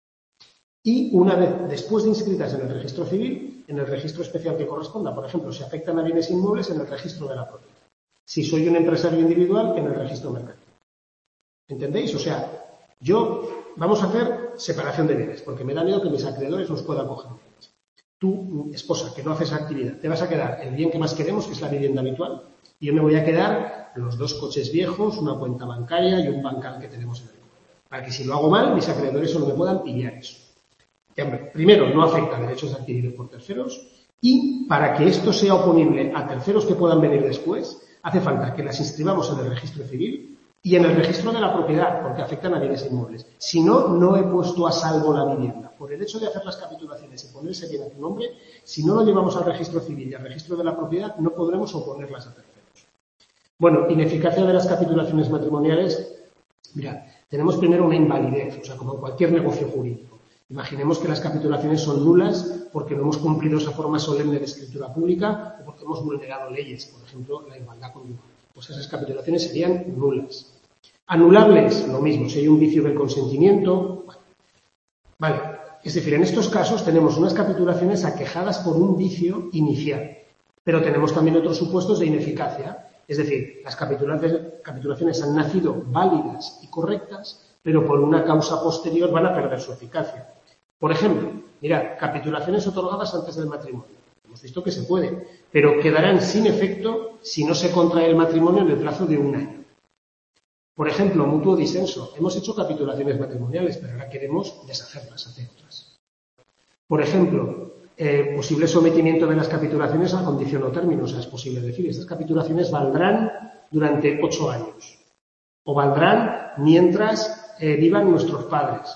y una vez después de inscritas en el registro civil, en el registro especial que corresponda. Por ejemplo, si afectan a bienes inmuebles, en el registro de la propiedad. Si soy un empresario individual, en el registro mercantil. ¿Entendéis? O sea, yo, vamos a hacer separación de bienes, porque me da miedo que mis acreedores los puedan coger. Tú, esposa, que no haces actividad, te vas a quedar el bien que más queremos, que es la vivienda habitual, y yo me voy a quedar los dos coches viejos, una cuenta bancaria y un bancal que tenemos en el grupo. Para que si lo hago mal, mis acreedores solo me puedan pillar eso. Que, hombre, primero, no afecta a derechos adquiridos por terceros, y para que esto sea oponible a terceros que puedan venir después, hace falta que las inscribamos en el registro civil y en el registro de la propiedad, porque afectan a bienes inmuebles. Si no, no he puesto a salvo la vivienda. Por el hecho de hacer las capitulaciones y ponerse bien a tu nombre, si no lo llevamos al registro civil y al registro de la propiedad, no podremos oponerlas a terceros. Bueno, ineficacia de las capitulaciones matrimoniales. Mirad, tenemos primero una invalidez, o sea, como en cualquier negocio jurídico. Imaginemos que las capitulaciones son nulas porque no hemos cumplido esa forma solemne de escritura pública o porque hemos vulnerado leyes, por ejemplo, la igualdad conyugal. Pues esas capitulaciones serían nulas. Anulables, lo mismo, si hay un vicio del consentimiento. Bueno, vale, es decir, en estos casos tenemos unas capitulaciones aquejadas por un vicio inicial, pero tenemos también otros supuestos de ineficacia. Es decir, las capitulaciones han nacido válidas y correctas, pero por una causa posterior van a perder su eficacia. Por ejemplo, mirad, capitulaciones otorgadas antes del matrimonio. Hemos visto que se puede, pero quedarán sin efecto si no se contrae el matrimonio en el plazo de un año. Por ejemplo, mutuo disenso. Hemos hecho capitulaciones matrimoniales, pero ahora queremos deshacerlas, hacer otras. Por ejemplo, eh, posible sometimiento de las capitulaciones a condición o término. O sea, es posible decir, estas capitulaciones valdrán durante ocho años. O valdrán mientras eh, vivan nuestros padres.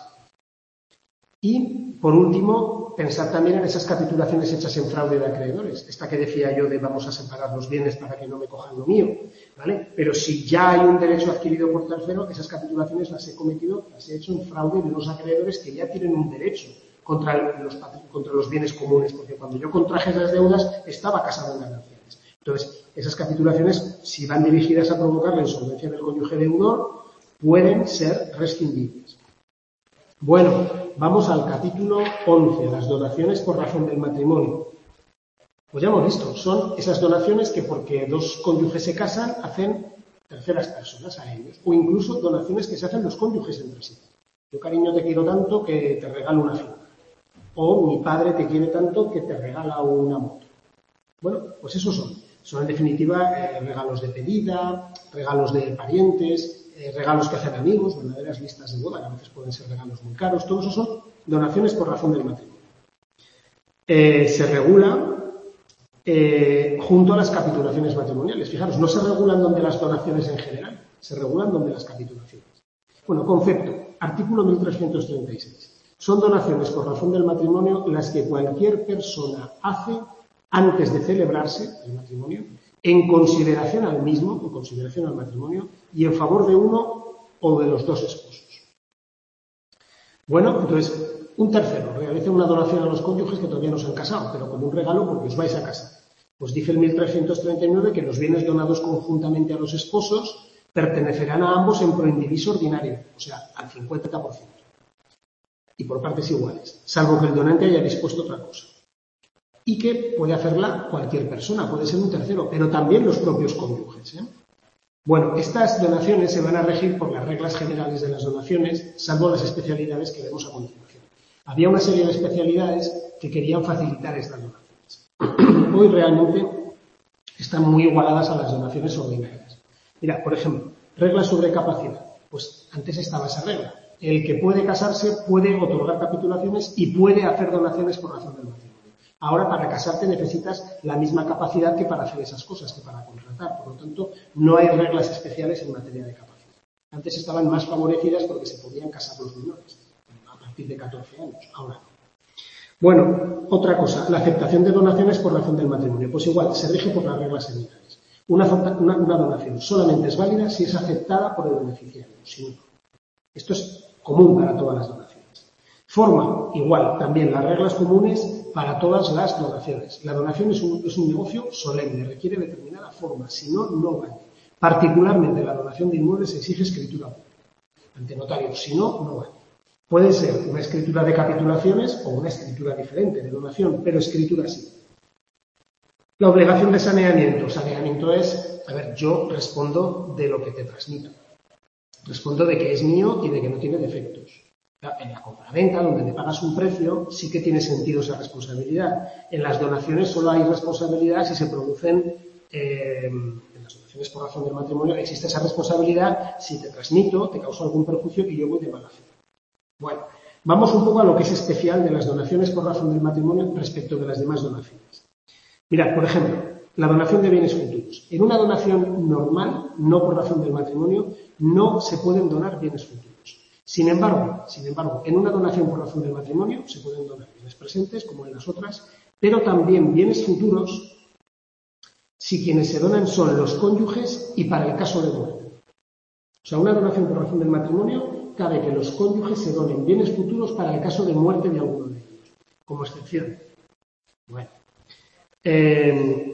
Y, por último, pensar también en esas capitulaciones hechas en fraude de acreedores. Esta que decía yo de vamos a separar los bienes para que no me cojan lo mío, ¿vale? Pero si ya hay un derecho adquirido por tercero, esas capitulaciones las he cometido, las he hecho en fraude de unos acreedores que ya tienen un derecho contra los, contra los bienes comunes, porque cuando yo contraje esas deudas estaba casado en gananciales. Entonces, esas capitulaciones, si van dirigidas a provocar la insolvencia del cónyuge deudor, pueden ser rescindibles. Bueno, vamos al capítulo once, las donaciones por razón del matrimonio. Pues ya hemos visto, son esas donaciones que porque dos cónyuges se casan hacen terceras personas a ellos, o incluso donaciones que se hacen los cónyuges entre sí. Yo, cariño, te quiero tanto que te regalo una finca. O mi padre te quiere tanto que te regala una moto. Bueno, pues esos son. Son en definitiva eh, regalos de pedida, regalos de parientes, Eh, regalos que hacen amigos, verdaderas listas de boda, que a veces pueden ser regalos muy caros. Todo eso son donaciones por razón del matrimonio. Eh, se regula eh, junto a las capitulaciones matrimoniales. Fijaros, no se regulan donde las donaciones en general, se regulan donde las capitulaciones. Bueno, concepto, artículo mil trescientos treinta y seis. Son donaciones por razón del matrimonio las que cualquier persona hace antes de celebrarse el matrimonio en consideración al mismo, en consideración al matrimonio, y en favor de uno o de los dos esposos. Bueno, entonces, un tercero realiza una donación a los cónyuges que todavía no se han casado, pero como un regalo porque os vais a casar. Pues dice el mil trescientos treinta y nueve que los bienes donados conjuntamente a los esposos pertenecerán a ambos en proindiviso ordinario, o sea, al cincuenta por ciento. Y por partes iguales, salvo que el donante haya dispuesto otra cosa. Y que puede hacerla cualquier persona, puede ser un tercero, pero también los propios cónyuges, ¿eh? Bueno, estas donaciones se van a regir por las reglas generales de las donaciones, salvo las especialidades que vemos a continuación. Había una serie de especialidades que querían facilitar estas donaciones. Hoy realmente están muy igualadas a las donaciones ordinarias. Mira, por ejemplo, reglas sobre capacidad. Pues antes estaba esa regla. El que puede casarse puede otorgar capitulaciones y puede hacer donaciones por razón del matrimonio. Ahora, para casarte necesitas la misma capacidad que para hacer esas cosas, que para contratar. Por lo tanto, no hay reglas especiales en materia de capacidad. Antes estaban más favorecidas porque se podían casar los menores, a partir de catorce años. Ahora no. Bueno, otra cosa, la aceptación de donaciones por razón del matrimonio. Pues igual, se rige por las reglas generales. Una, una, una donación solamente es válida si es aceptada por el beneficiario, si no. Esto es común para todas las donaciones. Forma, igual, también las reglas comunes para todas las donaciones. La donación es un, es un negocio solemne, requiere determinada forma, si no, no vale. Particularmente la donación de inmuebles exige escritura pública ante notario, si no, no vale. Puede ser una escritura de capitulaciones o una escritura diferente de donación, pero escritura sí. La obligación de saneamiento. Saneamiento es, a ver, yo respondo de lo que te transmito. Respondo de que es mío y de que no tiene defectos. En la compraventa, donde te pagas un precio, sí que tiene sentido esa responsabilidad. En las donaciones solo hay responsabilidad si se producen, eh, en las donaciones por razón del matrimonio, existe esa responsabilidad si te transmito, te causo algún perjuicio y yo voy de mala fe. Bueno, vamos un poco a lo que es especial de las donaciones por razón del matrimonio respecto de las demás donaciones. Mirad, por ejemplo, la donación de bienes futuros. En una donación normal, no por razón del matrimonio, no se pueden donar bienes futuros. Sin embargo, sin embargo, en una donación por razón del matrimonio se pueden donar bienes presentes, como en las otras, pero también bienes futuros si quienes se donan son los cónyuges y para el caso de muerte. O sea, una donación por razón del matrimonio cabe que los cónyuges se donen bienes futuros para el caso de muerte de alguno de ellos, como excepción. Bueno. Eh,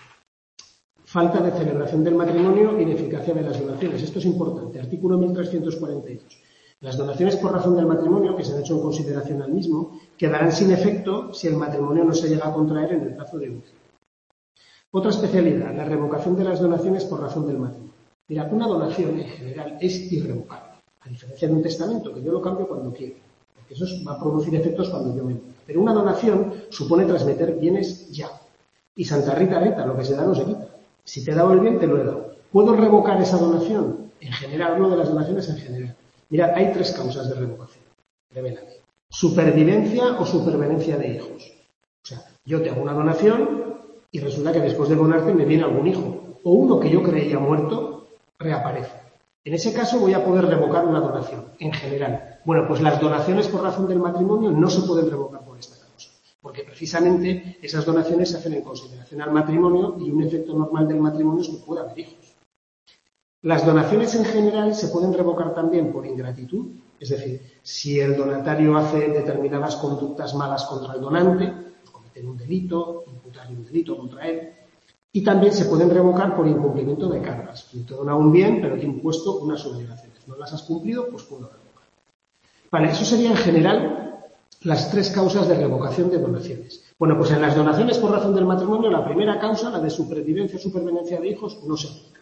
falta de celebración del matrimonio y de eficacia de las donaciones. Esto es importante. Artículo mil trescientos cuarenta y dos. Las donaciones por razón del matrimonio, que se han hecho en consideración al mismo, quedarán sin efecto si el matrimonio no se llega a contraer en el plazo de un año. Otra especialidad, la revocación de las donaciones por razón del matrimonio. Mira, una donación en general es irrevocable, a diferencia de un testamento, que yo lo cambio cuando quiero, porque eso va a producir efectos cuando yo me muera. Pero una donación supone transmeter bienes ya. Y Santa Rita Rita, lo que se da no se quita. Si te he dado el bien, te lo he dado. ¿Puedo revocar esa donación? En general, hablo de las donaciones en general. Mirad, hay tres causas de revocación. Revélame. Supervivencia o supervenencia de hijos. O sea, yo te hago una donación y resulta que después de donarte me viene algún hijo. O uno que yo creía muerto reaparece. En ese caso voy a poder revocar una donación, en general. Bueno, pues las donaciones por razón del matrimonio no se pueden revocar por esta causa. Porque precisamente esas donaciones se hacen en consideración al matrimonio y un efecto normal del matrimonio es que pueda haber hijos. Las donaciones en general se pueden revocar también por ingratitud, es decir, si el donatario hace determinadas conductas malas contra el donante, pues cometer un delito, imputarle un delito contra él, y también se pueden revocar por incumplimiento de cargas. Yo te he donado un bien, pero te he impuesto unas obligaciones. No las has cumplido, pues puedo revocar. Vale, eso sería en general las tres causas de revocación de donaciones. Bueno, pues en las donaciones por razón del matrimonio, la primera causa, la de supervivencia o supervenencia de hijos, no se aplica.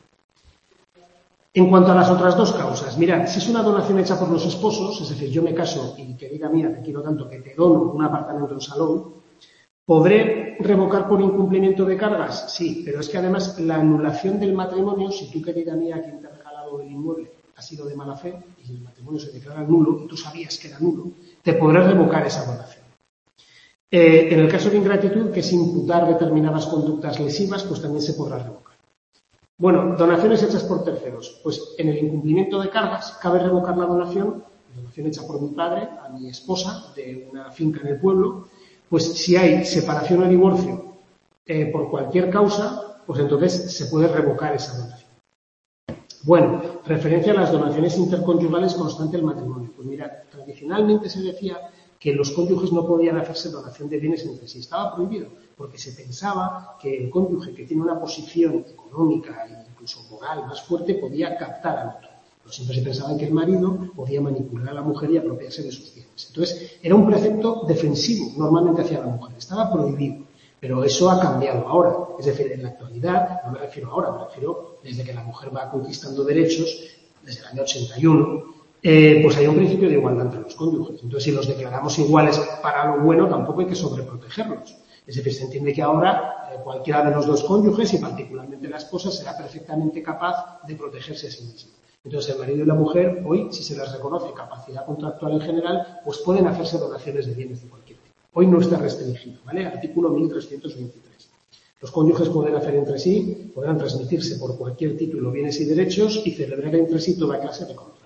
En cuanto a las otras dos causas, mirad, si es una donación hecha por los esposos, es decir, yo me caso y querida mía, te quiero tanto que te dono un apartamento en salón, ¿podré revocar por incumplimiento de cargas? Sí, pero es que además la anulación del matrimonio, si tú, querida mía, a quien te ha regalado el inmueble ha sido de mala fe y el matrimonio se declara nulo y tú sabías que era nulo, te podrás revocar esa donación. Eh, en el caso de ingratitud, que es imputar determinadas conductas lesivas, pues también se podrá revocar. Bueno, donaciones hechas por terceros. Pues en el incumplimiento de cargas cabe revocar la donación, donación hecha por mi padre a mi esposa de una finca en el pueblo, pues si hay separación o divorcio eh, por cualquier causa, pues entonces se puede revocar esa donación. Bueno, referencia a las donaciones interconyugales constante del matrimonio. Pues mirad, tradicionalmente se decía que los cónyuges no podían hacerse donación de bienes entre sí. Estaba prohibido, porque se pensaba que el cónyuge que tiene una posición económica e incluso moral más fuerte podía captar al otro. Pero siempre se pensaba que el marido podía manipular a la mujer y apropiarse de sus bienes. Entonces, era un precepto defensivo normalmente hacia la mujer. Estaba prohibido. Pero eso ha cambiado ahora. Es decir, en la actualidad, no me refiero ahora, me refiero desde que la mujer va conquistando derechos, desde el año ochenta y uno, eh, pues hay un principio de igualdad entre los cónyuges. Entonces, si los declaramos iguales para lo bueno, tampoco hay que sobreprotegerlos. Es decir, se entiende que ahora eh, cualquiera de los dos cónyuges, y particularmente la esposa, será perfectamente capaz de protegerse a sí misma. Entonces, el marido y la mujer, hoy, si se les reconoce capacidad contractual en general, pues pueden hacerse donaciones de bienes de cualquier tipo. Hoy no está restringido, ¿vale? Artículo mil trescientos veintitrés. Los cónyuges pueden hacer entre sí, podrán transmitirse por cualquier título bienes y derechos y celebrar entre sí toda clase de contratos.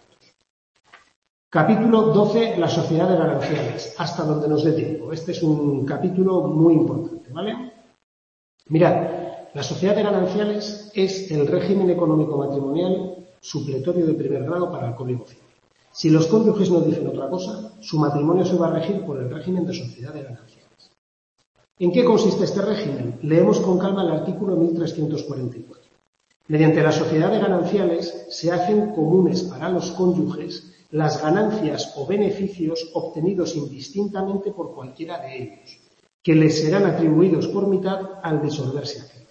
Capítulo doce, la sociedad de gananciales, hasta donde nos dé tiempo. Este es un capítulo muy importante, ¿vale? Mirad, la sociedad de gananciales es el régimen económico matrimonial supletorio de primer grado para el Código Civil. Si los cónyuges no dicen otra cosa, su matrimonio se va a regir por el régimen de sociedad de gananciales. ¿En qué consiste este régimen? Leemos con calma el artículo mil trescientos cuarenta y cuatro. Mediante la sociedad de gananciales se hacen comunes para los cónyuges las ganancias o beneficios obtenidos indistintamente por cualquiera de ellos, que les serán atribuidos por mitad al disolverse aquel.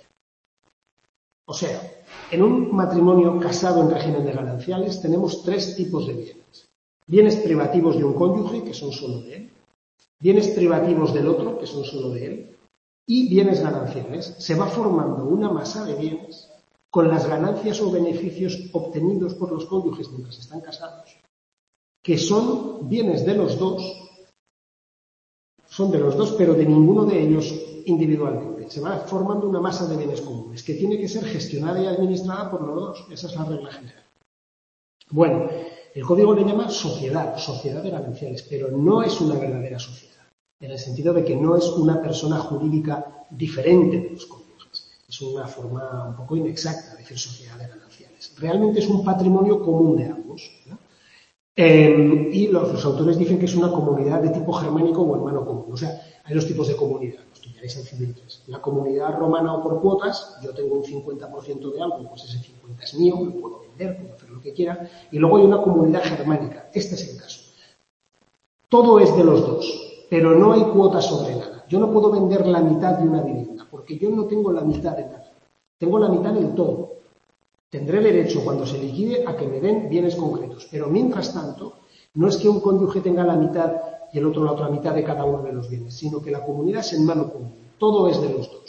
O sea, en un matrimonio casado en régimen de gananciales tenemos tres tipos de bienes. Bienes privativos de un cónyuge, que son solo de él. Bienes privativos del otro, que son solo de él. Y bienes gananciales. Se va formando una masa de bienes con las ganancias o beneficios obtenidos por los cónyuges mientras están casados, que son bienes de los dos, son de los dos, pero de ninguno de ellos individualmente. Se va formando una masa de bienes comunes que tiene que ser gestionada y administrada por los dos. Esa es la regla general. Bueno, el código le llama sociedad, sociedad de gananciales, pero no es una verdadera sociedad, en el sentido de que no es una persona jurídica diferente de los cónyuges. Es una forma un poco inexacta decir sociedad de gananciales. Realmente es un patrimonio común de ambos, ¿no? Eh, y los, los autores dicen que es una comunidad de tipo germánico o hermano común. O sea, hay dos tipos de comunidad, lo estudiaréis en Civil tres. La comunidad romana o por cuotas, yo tengo un cincuenta por ciento de algo, pues ese cincuenta es mío, lo puedo vender, puedo hacer lo que quiera. Y luego hay una comunidad germánica, este es el caso. Todo es de los dos, pero no hay cuotas sobre nada. Yo no puedo vender la mitad de una vivienda, porque yo no tengo la mitad de nada. Tengo la mitad del todo. Tendré derecho, cuando se liquide, a que me den bienes concretos. Pero, mientras tanto, no es que un cónyuge tenga la mitad y el otro la otra mitad de cada uno de los bienes, sino que la comunidad es en mano común. Todo es de los dos.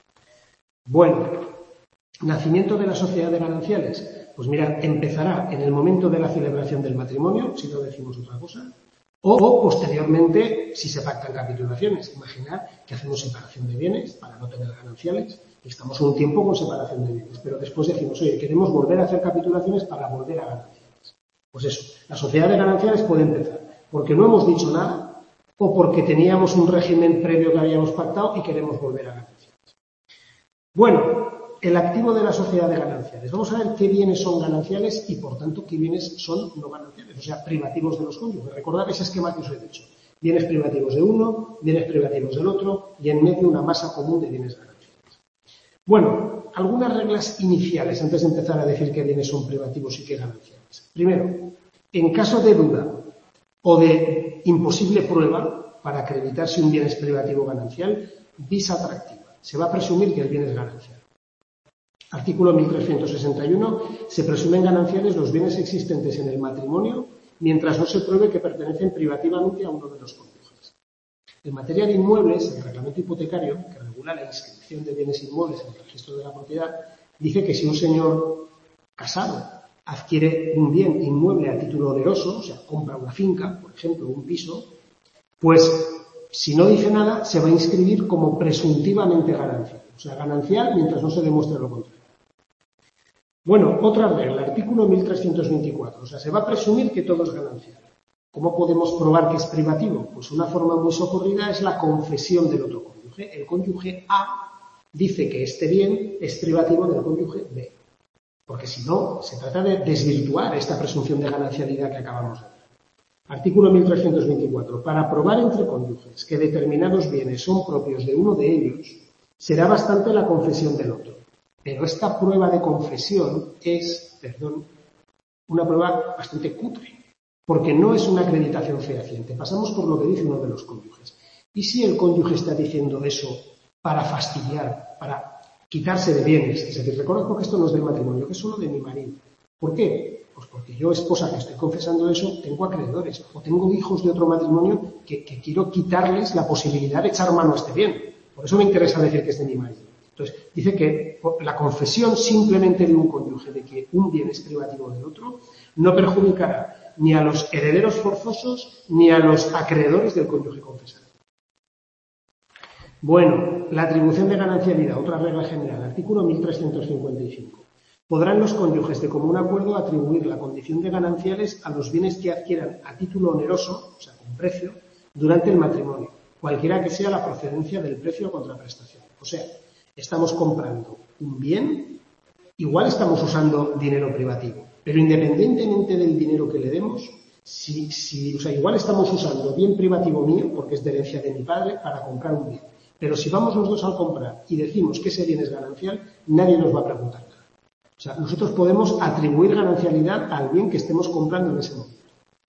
Bueno, nacimiento de la sociedad de gananciales. Pues mira, empezará en el momento de la celebración del matrimonio, si no decimos otra cosa, o posteriormente, si se pactan capitulaciones. Imaginad que hacemos separación de bienes para no tener gananciales. Estamos un tiempo con separación de bienes, pero después decimos, oye, queremos volver a hacer capitulaciones para volver a gananciales. Pues eso, la sociedad de gananciales puede empezar porque no hemos dicho nada o porque teníamos un régimen previo que habíamos pactado y queremos volver a gananciales. Bueno, el activo de la sociedad de gananciales. Vamos a ver qué bienes son gananciales y, por tanto, qué bienes son no gananciales, o sea, privativos de los cónyuges. Recordad ese esquema que os he dicho. Bienes privativos de uno, bienes privativos del otro y en medio una masa común de bienes gananciales. Bueno, algunas reglas iniciales antes de empezar a decir qué bienes son privativos y qué gananciales. Primero, en caso de duda o de imposible prueba para acreditar si un bien es privativo o ganancial, vis atractiva. Se va a presumir que el bien es ganancial. Artículo mil trescientos sesenta y uno. Se presumen gananciales los bienes existentes en el matrimonio mientras no se pruebe que pertenecen privativamente a uno de los cónyuges. En materia de inmuebles, el reglamento hipotecario, que regula la inscripción de bienes inmuebles en el registro de la propiedad, dice que si un señor casado adquiere un bien inmueble a título oneroso, o sea, compra una finca, por ejemplo, un piso, pues si no dice nada, se va a inscribir como presuntivamente ganancial. O sea, ganancial mientras no se demuestre lo contrario. Bueno, otra regla, artículo mil trescientos veinticuatro. O sea, se va a presumir que todo es ganancial. ¿Cómo podemos probar que es privativo? Pues una forma muy socorrida es la confesión del otro cónyuge. El cónyuge A dice que este bien es privativo del cónyuge B. Porque si no, se trata de desvirtuar esta presunción de ganancialidad que acabamos de ver. Artículo mil trescientos veinticuatro. Para probar entre cónyuges que determinados bienes son propios de uno de ellos, será bastante la confesión del otro. Pero esta prueba de confesión es, perdón, una prueba bastante cutre, porque no es una acreditación fehaciente. Pasamos por lo que dice uno de los cónyuges. ¿Y si el cónyuge está diciendo eso para fastidiar, para quitarse de bienes? Es decir, reconozco que esto no es del matrimonio, que es solo de mi marido. ¿Por qué? Pues porque yo, esposa, que estoy confesando eso, tengo acreedores o tengo hijos de otro matrimonio que, que quiero quitarles la posibilidad de echar mano a este bien. Por eso me interesa decir que es de mi marido. Entonces, dice que la confesión simplemente de un cónyuge de que un bien es privativo del otro no perjudicará ni a los herederos forzosos ni a los acreedores del cónyuge confesado. Bueno, la atribución de ganancialidad, otra regla general, artículo mil trescientos cincuenta y cinco. Podrán los cónyuges de común acuerdo atribuir la condición de gananciales a los bienes que adquieran a título oneroso, o sea, con precio, durante el matrimonio, cualquiera que sea la procedencia del precio o contraprestación. O sea, estamos comprando un bien, igual estamos usando dinero privativo, pero independientemente del dinero que le demos, si, si, o sea, igual estamos usando bien privativo mío, porque es de herencia de mi padre, para comprar un bien. Pero si vamos los dos al comprar y decimos que ese bien es ganancial, nadie nos va a preguntar nada. O sea, nosotros podemos atribuir ganancialidad al bien que estemos comprando en ese momento.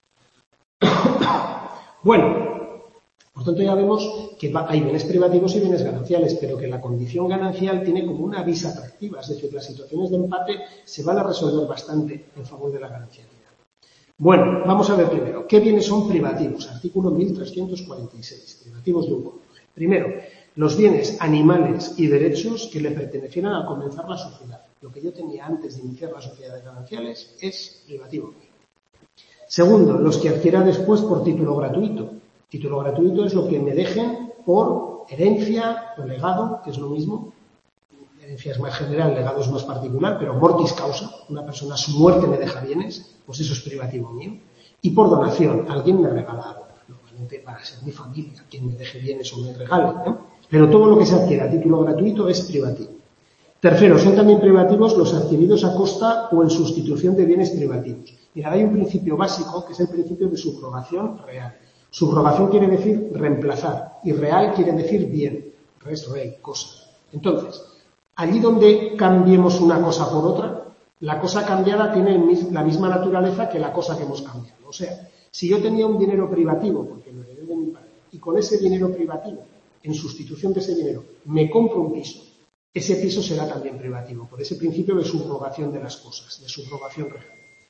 Bueno, por tanto ya vemos que hay bienes privativos y bienes gananciales, pero que la condición ganancial tiene como una vis atractiva, es decir, las situaciones de empate se van a resolver bastante en favor de la ganancialidad. Bueno, vamos a ver primero, ¿qué bienes son privativos? Artículo mil trescientos cuarenta y seis, privativos de un cónyuge. Primero, los bienes animales y derechos que le pertenecieran al comenzar la sociedad. Lo que yo tenía antes de iniciar la sociedad de gananciales es privativo. Segundo, los que adquiera después por título gratuito. Título gratuito es lo que me dejen por herencia o legado, que es lo mismo. Herencia es más general, legado es más particular, pero mortis causa, una persona a su muerte me deja bienes, pues eso es privativo mío. Y por donación, alguien me regala algo, normalmente para ser mi familia, quien me deje bienes o me regale, ¿eh? Pero todo lo que se adquiera a título gratuito es privativo. Tercero, son también privativos los adquiridos a costa o en sustitución de bienes privativos. Mirad, hay un principio básico que es el principio de subrogación real. Subrogación quiere decir reemplazar y real quiere decir bien, res rei, cosa. Entonces, allí donde cambiemos una cosa por otra, la cosa cambiada tiene la misma naturaleza que la cosa que hemos cambiado. O sea, si yo tenía un dinero privativo, porque lo heredé de mi padre, y con ese dinero privativo, en sustitución de ese dinero, me compro un piso, ese piso será también privativo, por ese principio de subrogación de las cosas, de subrogación real.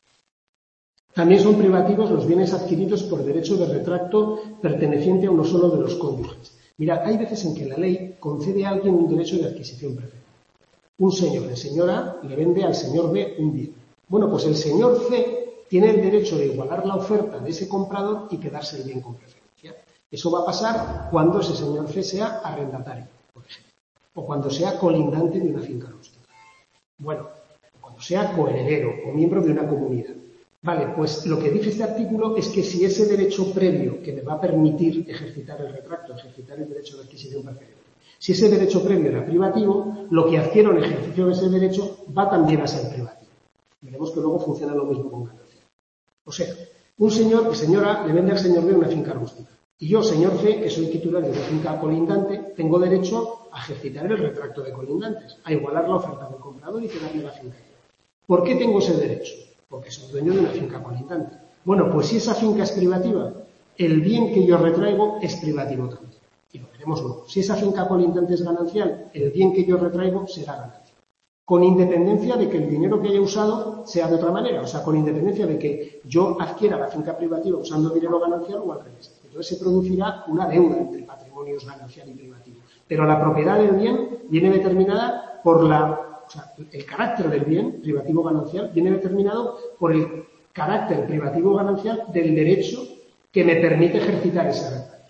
También son privativos los bienes adquiridos por derecho de retracto perteneciente a uno solo de los cónyuges. Mirad, hay veces en que la ley concede a alguien un derecho de adquisición preferente. Un señor, el señor A, le vende al señor B un bien. Bueno, pues el señor C tiene el derecho de igualar la oferta de ese comprador y quedarse el bien con preferencia. Eso va a pasar cuando ese señor C sea arrendatario, por ejemplo, o cuando sea colindante de una finca rústica. Bueno, cuando sea coheredero o miembro de una comunidad. Vale, pues lo que dice este artículo es que si ese derecho previo que me va a permitir ejercitar el retracto, ejercitar el derecho de adquisición preferente, si ese derecho previo era privativo, lo que adquiero en ejercicio de ese derecho va también a ser privativo. Veremos que luego funciona lo mismo con ganancia. O sea, un señor, el señor A, le vende al señor B una finca rústica. Y yo, señor C, que soy titular de una finca colindante, tengo derecho a ejercitar el retracto de colindantes, a igualar la oferta del comprador y quedarme la finca. ¿Por qué tengo ese derecho? Porque soy dueño de una finca colindante. Bueno, pues si esa finca es privativa, el bien que yo retraigo es privativo también. Y lo veremos luego. Si esa finca colindante es ganancial, el bien que yo retraigo será ganancial. Con independencia de que el dinero que haya usado sea de otra manera. O sea, con independencia de que yo adquiera la finca privativa usando dinero ganancial o al revés. Entonces se producirá una deuda entre patrimonios ganancial y privativo. Pero la propiedad del bien viene determinada por la... O sea, el carácter del bien, privativo ganancial, viene determinado por el carácter privativo ganancial del derecho que me permite ejercitar ese retrato.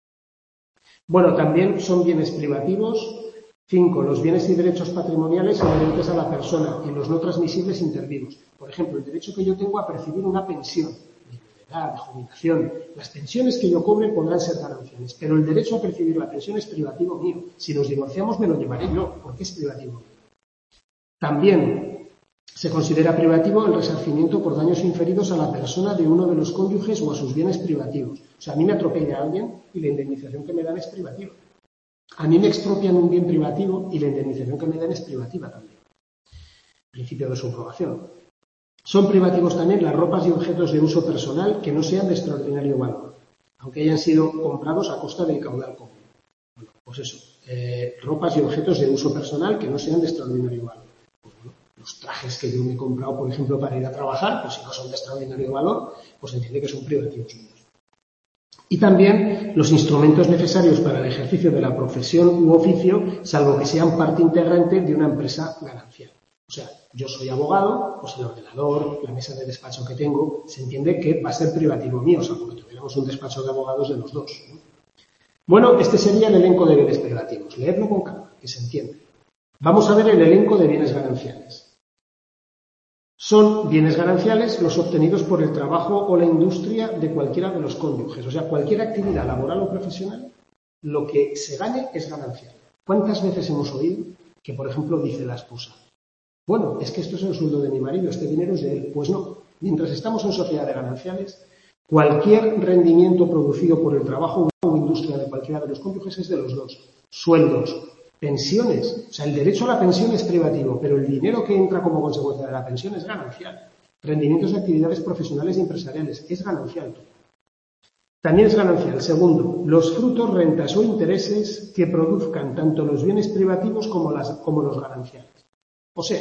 Bueno, también son bienes privativos. Cinco, los bienes y derechos patrimoniales inherentes a la persona y los no transmisibles intervivos. Por ejemplo, el derecho que yo tengo a percibir una pensión. enfermedad, de jubilación. Las pensiones que yo cobre podrán ser gananciales, pero el derecho a percibir la pensión es privativo mío. Si nos divorciamos me lo llevaré yo, porque es privativo mío. También se considera privativo el resarcimiento por daños inferidos a la persona de uno de los cónyuges o a sus bienes privativos. O sea, a mí me atropella alguien y la indemnización que me dan es privativa. A mí me expropian un bien privativo y la indemnización que me dan es privativa también. Principio de subrogación. Son privativos también las ropas y objetos de uso personal que no sean de extraordinario valor, aunque hayan sido comprados a costa del caudal común. Bueno, pues eso, eh, ropas y objetos de uso personal que no sean de extraordinario valor. Pues bueno, los trajes que yo me he comprado, por ejemplo, para ir a trabajar, pues si no son de extraordinario valor, pues se entiende que son privativos míos. Y también los instrumentos necesarios para el ejercicio de la profesión u oficio, salvo que sean parte integrante de una empresa ganancial. O sea, yo soy abogado, pues el ordenador, la mesa de despacho que tengo, se entiende que va a ser privativo mío, o sea, porque tuviéramos un despacho de abogados de los dos, ¿no? Bueno, este sería el elenco de bienes privativos. Leedlo con calma, que se entiende. Vamos a ver el elenco de bienes gananciales. Son bienes gananciales los obtenidos por el trabajo o la industria de cualquiera de los cónyuges. O sea, cualquier actividad laboral o profesional, lo que se gane es ganancial. ¿Cuántas veces hemos oído que, por ejemplo, dice la esposa: bueno, es que esto es el sueldo de mi marido, este dinero es de él? Pues no. Mientras estamos en sociedad de gananciales, cualquier rendimiento producido por el trabajo o industria de cualquiera de los cónyuges es de los dos. Sueldos, pensiones. O sea, el derecho a la pensión es privativo, pero el dinero que entra como consecuencia de la pensión es ganancial. Rendimientos de actividades profesionales y empresariales es ganancial. También es ganancial. Segundo, los frutos, rentas o intereses que produzcan tanto los bienes privativos como, las, como los gananciales. O sea,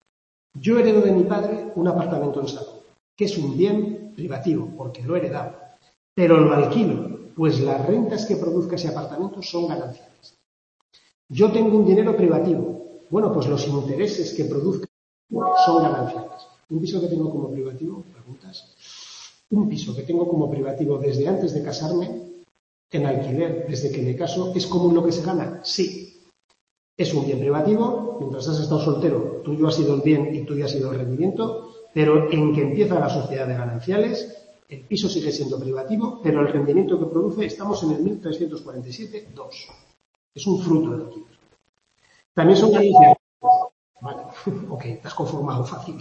yo heredo de mi padre un apartamento en Salón, que es un bien privativo, porque lo he heredado, pero lo alquilo, pues las rentas que produzca ese apartamento son gananciales. Yo tengo un dinero privativo, bueno, pues los intereses que produzca son gananciales. ¿Un piso que tengo como privativo? Preguntas. Un piso que tengo como privativo desde antes de casarme, en alquiler, desde que me caso, ¿es común lo que se gana? Sí. Es un bien privativo, mientras has estado soltero, tuyo ha sido el bien y tuyo ha sido el rendimiento, pero en que empieza la sociedad de gananciales, el piso sigue siendo privativo, pero el rendimiento que produce, estamos en el mil trescientos cuarenta y siete punto dos. Es un fruto del alquiler. También son gananciales. Vale, ok, te has conformado fácil.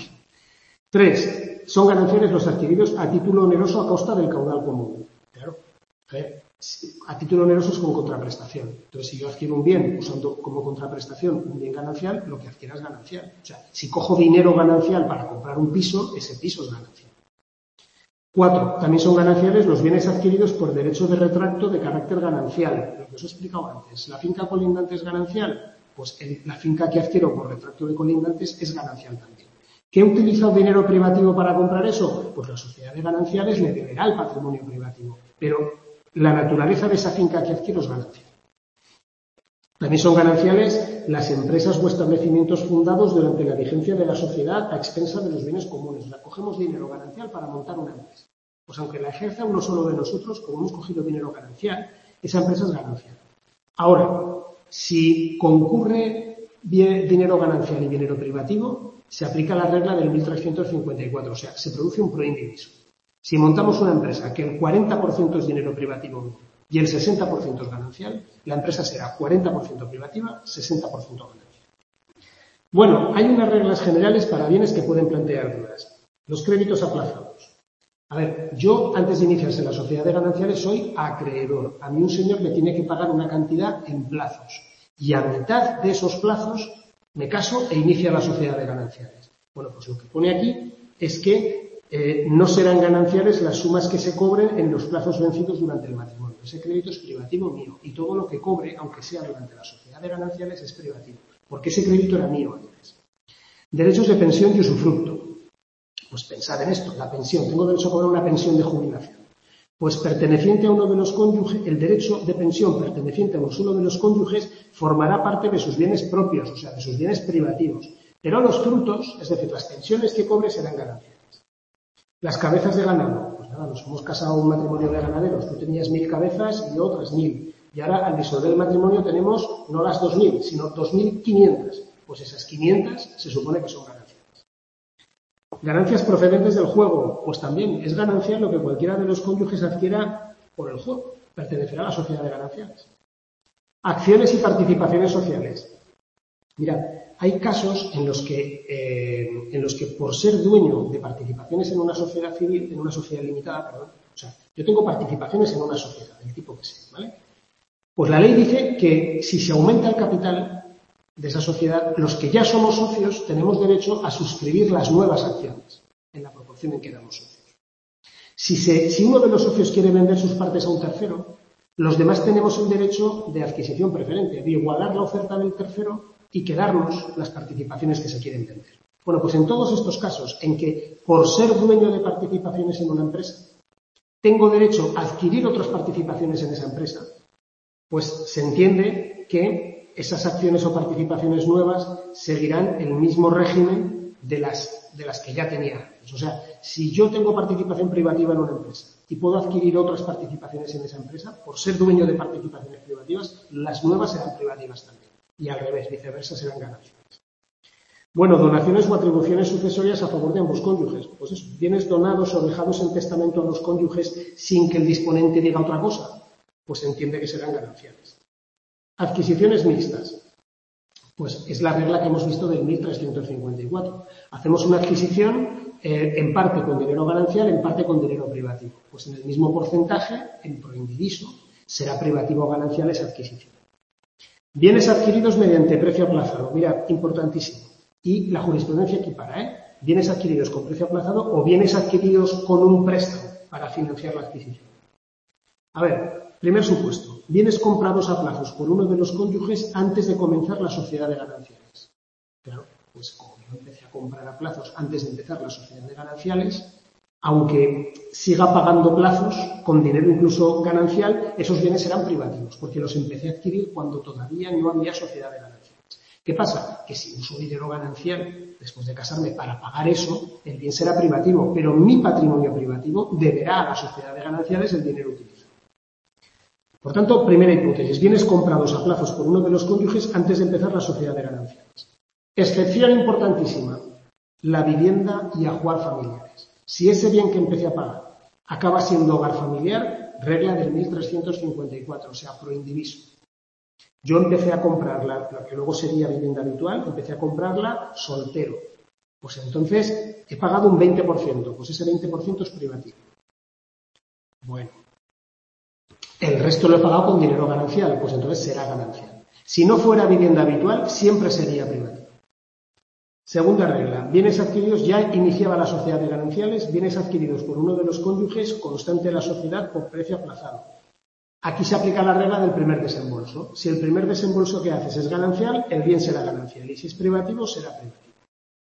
Tres, son gananciales los adquiridos a título oneroso a costa del caudal común. Claro, a ver, a título oneroso es con contraprestación. Entonces, si yo adquiero un bien usando como contraprestación un bien ganancial, lo que adquiera es ganancial. O sea, si cojo dinero ganancial para comprar un piso, ese piso es ganancial. Cuatro, también son gananciales los bienes adquiridos por derecho de retracto de carácter ganancial. Lo que os he explicado antes. ¿La finca colindante es ganancial? Pues el, la finca que adquiero por retracto de colindantes es ganancial también. ¿Qué he utilizado dinero privativo para comprar eso? Pues la sociedad de gananciales le deberá el patrimonio privativo. Pero la naturaleza de esa finca que adquiero es ganancial. También son gananciales las empresas o establecimientos fundados durante la vigencia de la sociedad a expensa de los bienes comunes. O sea, cogemos dinero ganancial para montar una empresa. Pues aunque la ejerza uno solo de nosotros, como hemos cogido dinero ganancial, esa empresa es ganancial. Ahora, si concurre dinero ganancial y dinero privativo, se aplica la regla del mil trescientos cincuenta y cuatro. O sea, se produce un pro indiviso. Si montamos una empresa que el cuarenta por ciento es dinero privativo y el sesenta por ciento es ganancial, la empresa será cuarenta por ciento privativa, sesenta por ciento ganancial. Bueno, hay unas reglas generales para bienes que pueden plantear dudas. Los créditos aplazados. A ver, yo antes de iniciarse la sociedad de gananciales soy acreedor. A mí un señor me tiene que pagar una cantidad en plazos. Y a mitad de esos plazos me caso e inicia la sociedad de gananciales. Bueno, pues lo que pone aquí es que Eh, no serán gananciales las sumas que se cobren en los plazos vencidos durante el matrimonio. Ese crédito es privativo mío y todo lo que cobre, aunque sea durante la sociedad de gananciales, es privativo, porque ese crédito era mío antes. Derechos de pensión y usufructo. Pues pensad en esto, la pensión. Tengo derecho a cobrar una pensión de jubilación. Pues perteneciente a uno de los cónyuges, el derecho de pensión perteneciente a uno de los cónyuges formará parte de sus bienes propios, o sea, de sus bienes privativos. Pero los frutos, es decir, las pensiones que cobre serán gananciales. Las cabezas de ganado, pues nada, nos hemos casado un matrimonio de ganaderos, tú tenías mil cabezas y yo otras mil. Y ahora al disolver el matrimonio tenemos no las dos mil, sino dos mil quinientas. Pues esas quinientas se supone que son gananciales. Ganancias procedentes del juego, pues también es ganancial lo que cualquiera de los cónyuges adquiera por el juego, pertenecerá a la sociedad de gananciales. Acciones y participaciones sociales. Mirad, hay casos en los que, eh, en los que por ser dueño de participaciones en una sociedad civil, en una sociedad limitada, perdón, o sea, yo tengo participaciones en una sociedad, del tipo que sea, ¿vale? Pues la ley dice que si se aumenta el capital de esa sociedad, los que ya somos socios tenemos derecho a suscribir las nuevas acciones, en la proporción en que éramos socios. Si, se, si uno de los socios quiere vender sus partes a un tercero, los demás tenemos el derecho de adquisición preferente, de igualar la oferta del tercero y quedarnos las participaciones que se quieren vender. Bueno, pues en todos estos casos, en que por ser dueño de participaciones en una empresa, tengo derecho a adquirir otras participaciones en esa empresa, pues se entiende que esas acciones o participaciones nuevas seguirán el mismo régimen de las, de las que ya tenía antes. O sea, si yo tengo participación privativa en una empresa y puedo adquirir otras participaciones en esa empresa, por ser dueño de participaciones privativas, las nuevas serán privativas también. Y al revés, viceversa, serán ganancias. Bueno, donaciones o atribuciones sucesorias a favor de ambos cónyuges. Pues eso, bienes donados o dejados en testamento a los cónyuges sin que el disponente diga otra cosa, pues se entiende que serán gananciales. Adquisiciones mixtas. Pues es la regla que hemos visto del mil trescientos cincuenta y cuatro. Hacemos una adquisición eh, en parte con dinero ganancial, en parte con dinero privativo. Pues en el mismo porcentaje, en proindiviso, será privativo o ganancial esa adquisición. Bienes adquiridos mediante precio aplazado. Mira, importantísimo. Y la jurisprudencia equipara, ¿eh? Bienes adquiridos con precio aplazado o bienes adquiridos con un préstamo para financiar la adquisición. A ver, primer supuesto. Bienes comprados a plazos por uno de los cónyuges antes de comenzar la sociedad de gananciales. Claro, pues como yo empecé a comprar a plazos antes de empezar la sociedad de gananciales, aunque siga pagando plazos con dinero incluso ganancial, esos bienes serán privativos, porque los empecé a adquirir cuando todavía no había sociedad de gananciales. ¿Qué pasa? Que si uso dinero ganancial después de casarme para pagar eso, el bien será privativo, pero mi patrimonio privativo deberá a la sociedad de gananciales el dinero utilizado. Por tanto, primera hipótesis, bienes comprados a plazos por uno de los cónyuges antes de empezar la sociedad de gananciales. Excepción importantísima, la vivienda y ajuar familiares. Si ese bien que empecé a pagar acaba siendo hogar familiar, regla del mil trescientos cincuenta y cuatro, o sea, proindiviso. Yo empecé a comprarla, lo que luego sería vivienda habitual, empecé a comprarla soltero. Pues entonces he pagado un veinte por ciento, pues ese veinte por ciento es privativo. Bueno, el resto lo he pagado con dinero ganancial, pues entonces será ganancial. Si no fuera vivienda habitual, siempre sería privativo. Segunda regla, bienes adquiridos, ya iniciaba la sociedad de gananciales, bienes adquiridos por uno de los cónyuges, constante de la sociedad por precio aplazado. Aquí se aplica la regla del primer desembolso. Si el primer desembolso que haces es ganancial, el bien será ganancial. Y si es privativo, será privativo.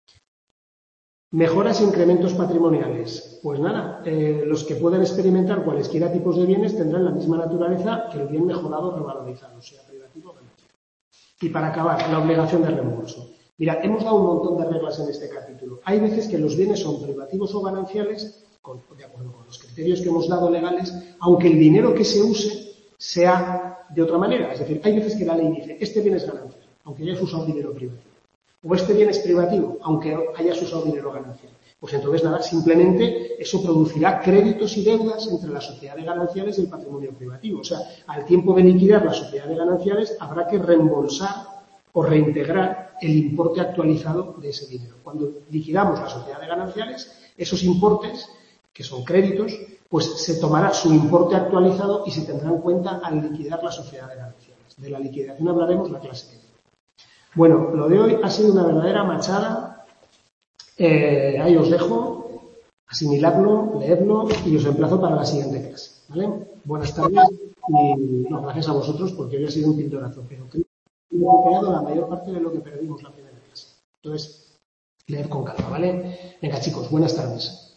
Mejoras e incrementos patrimoniales. Pues nada, eh, los que puedan experimentar cualesquiera tipos de bienes tendrán la misma naturaleza que el bien mejorado o revalorizado, sea privativo o ganancial. Y para acabar, la obligación de reembolso. Mira, hemos dado un montón de reglas en este capítulo. Hay veces que los bienes son privativos o gananciales, con, de acuerdo con los criterios que hemos dado legales, aunque el dinero que se use sea de otra manera. Es decir, hay veces que la ley dice, este bien es ganancial, aunque hayas usado dinero privativo. O este bien es privativo, aunque hayas usado dinero ganancial. Pues entonces, nada, simplemente eso producirá créditos y deudas entre la sociedad de gananciales y el patrimonio privativo. O sea, al tiempo de liquidar la sociedad de gananciales, habrá que reembolsar o reintegrar el importe actualizado de ese dinero. Cuando liquidamos la sociedad de gananciales, esos importes, que son créditos, pues se tomará su importe actualizado y se tendrá en cuenta al liquidar la sociedad de gananciales. De la liquidación hablaremos la clase que viene. Bueno, lo de hoy ha sido una verdadera machada. Eh, ahí os dejo, asimiladlo, leedlo y os emplazo para la siguiente clase. ¿Vale? Buenas tardes y no, gracias a vosotros porque hoy ha sido un pildorazo, pero creo que he recuperado la mayor parte de lo que perdimos la primera clase. Entonces, leer con calma, ¿vale? Venga chicos, buenas tardes.